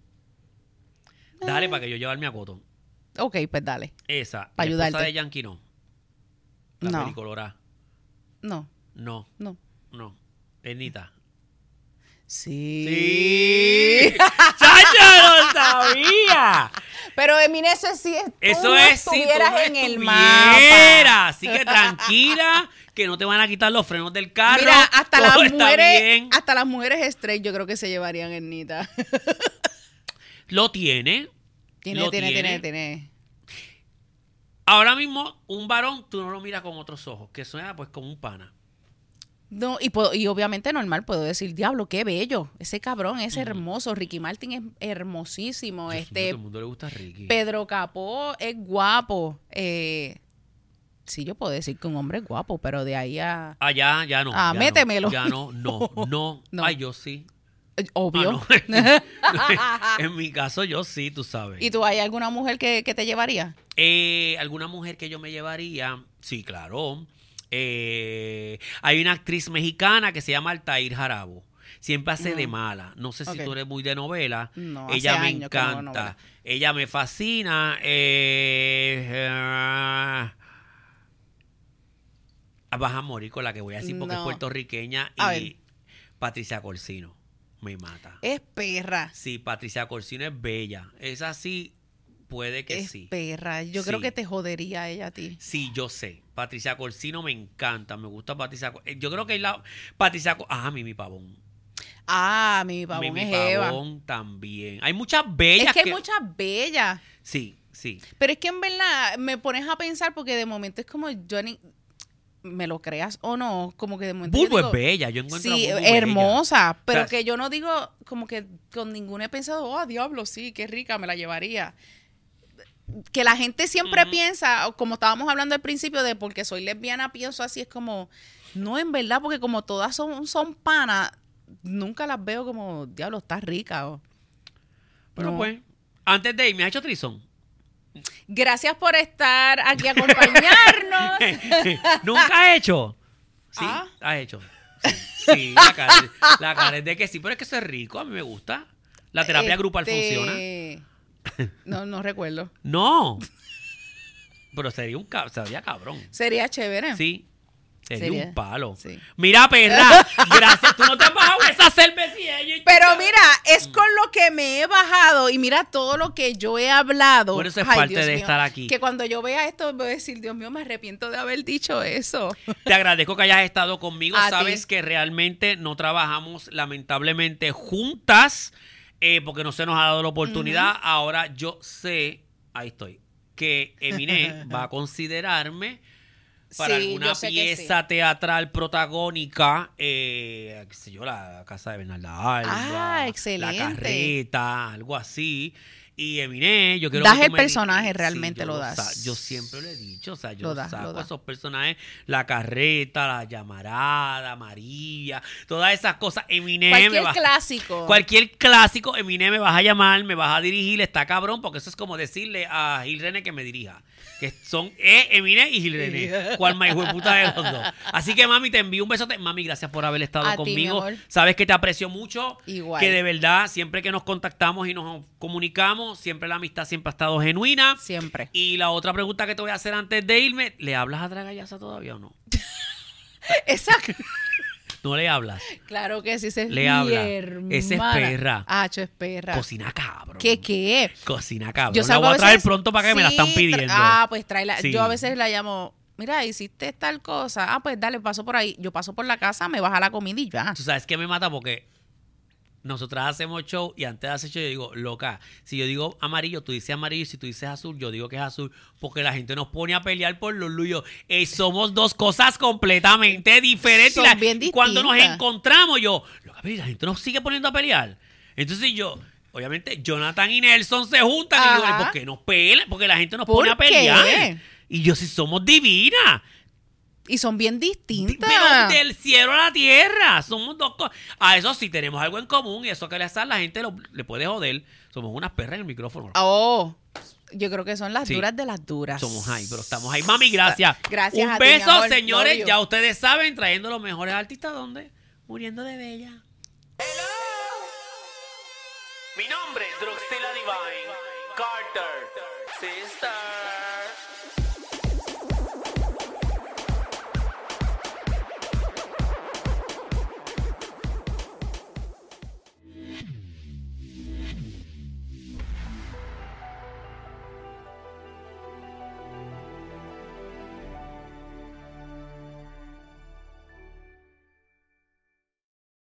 Dale para que yo llevarme a Cotón. Ok, pues dale. Esa. Pa' La esposa ayudarte. de Yankee no. La No. pelicolorá. No, No. no. No. Ernita. Sí. ¡Sí! ¡Chacha, lo sabía! Pero Eminem, eso sí es. Eso tú no es si tú estuvieras no en el mapa. estuvieras. Así que tranquila, que no te van a quitar los frenos del carro. Mira, hasta todo las está mujeres, bien. hasta las mujeres straight, yo creo que se llevarían Ernita. Lo tiene. Tiene. Ahora mismo, un varón, tú no lo miras con otros ojos, que suena pues como un pana. No, y obviamente normal puedo decir, diablo, qué bello. Ese cabrón es hermoso. Ricky Martin es hermosísimo. Dios mío, todo el mundo le gusta a Ricky. Pedro Capó es guapo. Sí, yo puedo decir que un hombre es guapo, pero de ahí a... Ah, ya no. Ah, ya métemelo. No, ya no. No. Ay, yo sí. Obvio. Ah, no. En mi caso, yo sí, tú sabes. ¿Y tú hay alguna mujer que te llevaría? ¿Alguna mujer que yo me llevaría? Sí, claro. Hay una actriz mexicana que se llama Altair Jarabo. Siempre hace de mala. No sé si Ok. tú eres muy de novela. No, Ella hace me años que no veo encanta. novela. Ella me fascina. Vas a morir con la que voy a decir porque es No. puertorriqueña A y ver. Patricia Corsino me mata. Es perra. Sí, Patricia Corsino es bella. Esa sí, puede que Es sí. perra. Yo creo Sí. que te jodería ella a ti. Sí, yo sé. Patricia Corsino me encanta. Me gusta Patricia. Yo creo que Mimi Pavón. Ah, mi pavón Mimi es Eva. Pavón también. Hay muchas bellas Es que hay muchas bellas. Sí, sí. Pero es que en verdad me pones a pensar porque de momento es como Johnny, me lo creas o no, como que de momento yo Bulbo digo, es bella. Yo encuentro sí, a Bulbo bella. hermosa, pero O sea, que yo no digo como que con ninguna he pensado, oh, diablo, sí, qué rica, me la llevaría. Que la gente siempre piensa, o como estábamos hablando al principio de porque soy lesbiana, pienso así, es como, no, en verdad, porque como todas son panas, nunca las veo como, diablo, está rica. Pero No. pues, antes de ir, ¿me has hecho trison? Gracias por estar aquí a acompañarnos. ¿Nunca has hecho? Sí, Ah. has hecho. Sí, la cara es de que sí, pero es que eso es rico, a mí me gusta. La terapia grupal funciona. No recuerdo. No. Pero sería cabrón. Sería chévere. Sí. Sería un palo. sí. Mira, perra, gracias. Tú no te has bajado esa cervecilla. Pero mira, es con lo que me he bajado y mira todo lo que yo he hablado. Por eso es Ay, parte Dios de mío, estar aquí. Que cuando yo vea esto voy a decir, Dios mío, me arrepiento de haber dicho eso. Te agradezco que hayas estado conmigo. A Sabes ti. que realmente no trabajamos lamentablemente juntas porque no se nos ha dado la oportunidad. Ahora yo sé, ahí estoy, que Eminem va a considerarme para Sí, alguna yo sé que pieza teatral protagónica, qué sé yo, la casa de Bernarda Alba, Ah, excelente. la carreta, algo así. Y Eminem, yo quiero Das que tú el me personaje, digas- realmente yo lo das. yo siempre lo he dicho, o sea, yo Lo das, saco lo das. esos personajes, la carreta, la llamarada, María, todas esas cosas. Eminem me Cualquier va- clásico. Cualquier clásico, Eminem me vas a llamar, me vas a dirigir, está cabrón, porque eso es como decirle a Gil René que me dirija. Que son Eminem y Gil René. ¿Cuál más hijo de puta de los dos? Así que, mami, te envío un besote. Mami, gracias por haber estado A ti, conmigo. mi amor. Sabes que te aprecio mucho. Igual. Que de verdad, siempre que nos contactamos y nos comunicamos, siempre la amistad siempre ha estado genuina. Siempre. Y la otra pregunta que te voy a hacer antes de irme, ¿le hablas a Dragallaza todavía o no? Exacto. No le hablas. Claro que sí, ese es Le mi habla. hermana. Ese es perra. Hacho, es perra. Cocina cabrón. ¿Qué? Cocina cabrón. Yo la salgo voy a traer veces- pronto para que me la Sí, están pidiendo. pues tráela. Sí. Yo a veces la llamo, mira, hiciste tal cosa. Pues dale, paso por ahí. Yo paso por la casa, me baja la comida y ya. Tú sabes que me mata porque nosotras hacemos show y antes de hacer show yo digo, loca, si yo digo amarillo, tú dices amarillo, y si tú dices azul, yo digo que es azul, porque la gente nos pone a pelear por los luyos. Somos dos cosas completamente diferentes. Son bien y cuando nos distintas. encontramos, yo, loca, pero ¿y la gente nos sigue poniendo a pelear. Entonces obviamente, Jonathan y Nelson se juntan y digo, Ajá. ¿por qué nos pelean? Porque la gente nos ¿Por pone a pelear. qué? Y yo, si somos divinas. Y son bien distintas. Pero del cielo a la tierra. Somos dos cosas. A eso sí tenemos algo en común. Y eso que le hace a la gente le puede joder. Somos unas perras en el micrófono. Oh, yo creo que son las Sí. duras de las duras. Somos ahí, pero estamos ahí. Mami, gracias. Gracias Un a ti, mi beso, amor. señores. Love you. Ya ustedes saben, trayendo los mejores artistas. ¿Dónde? Muriendo de bella. Mi nombre es Druxila Divine Carter. Sister.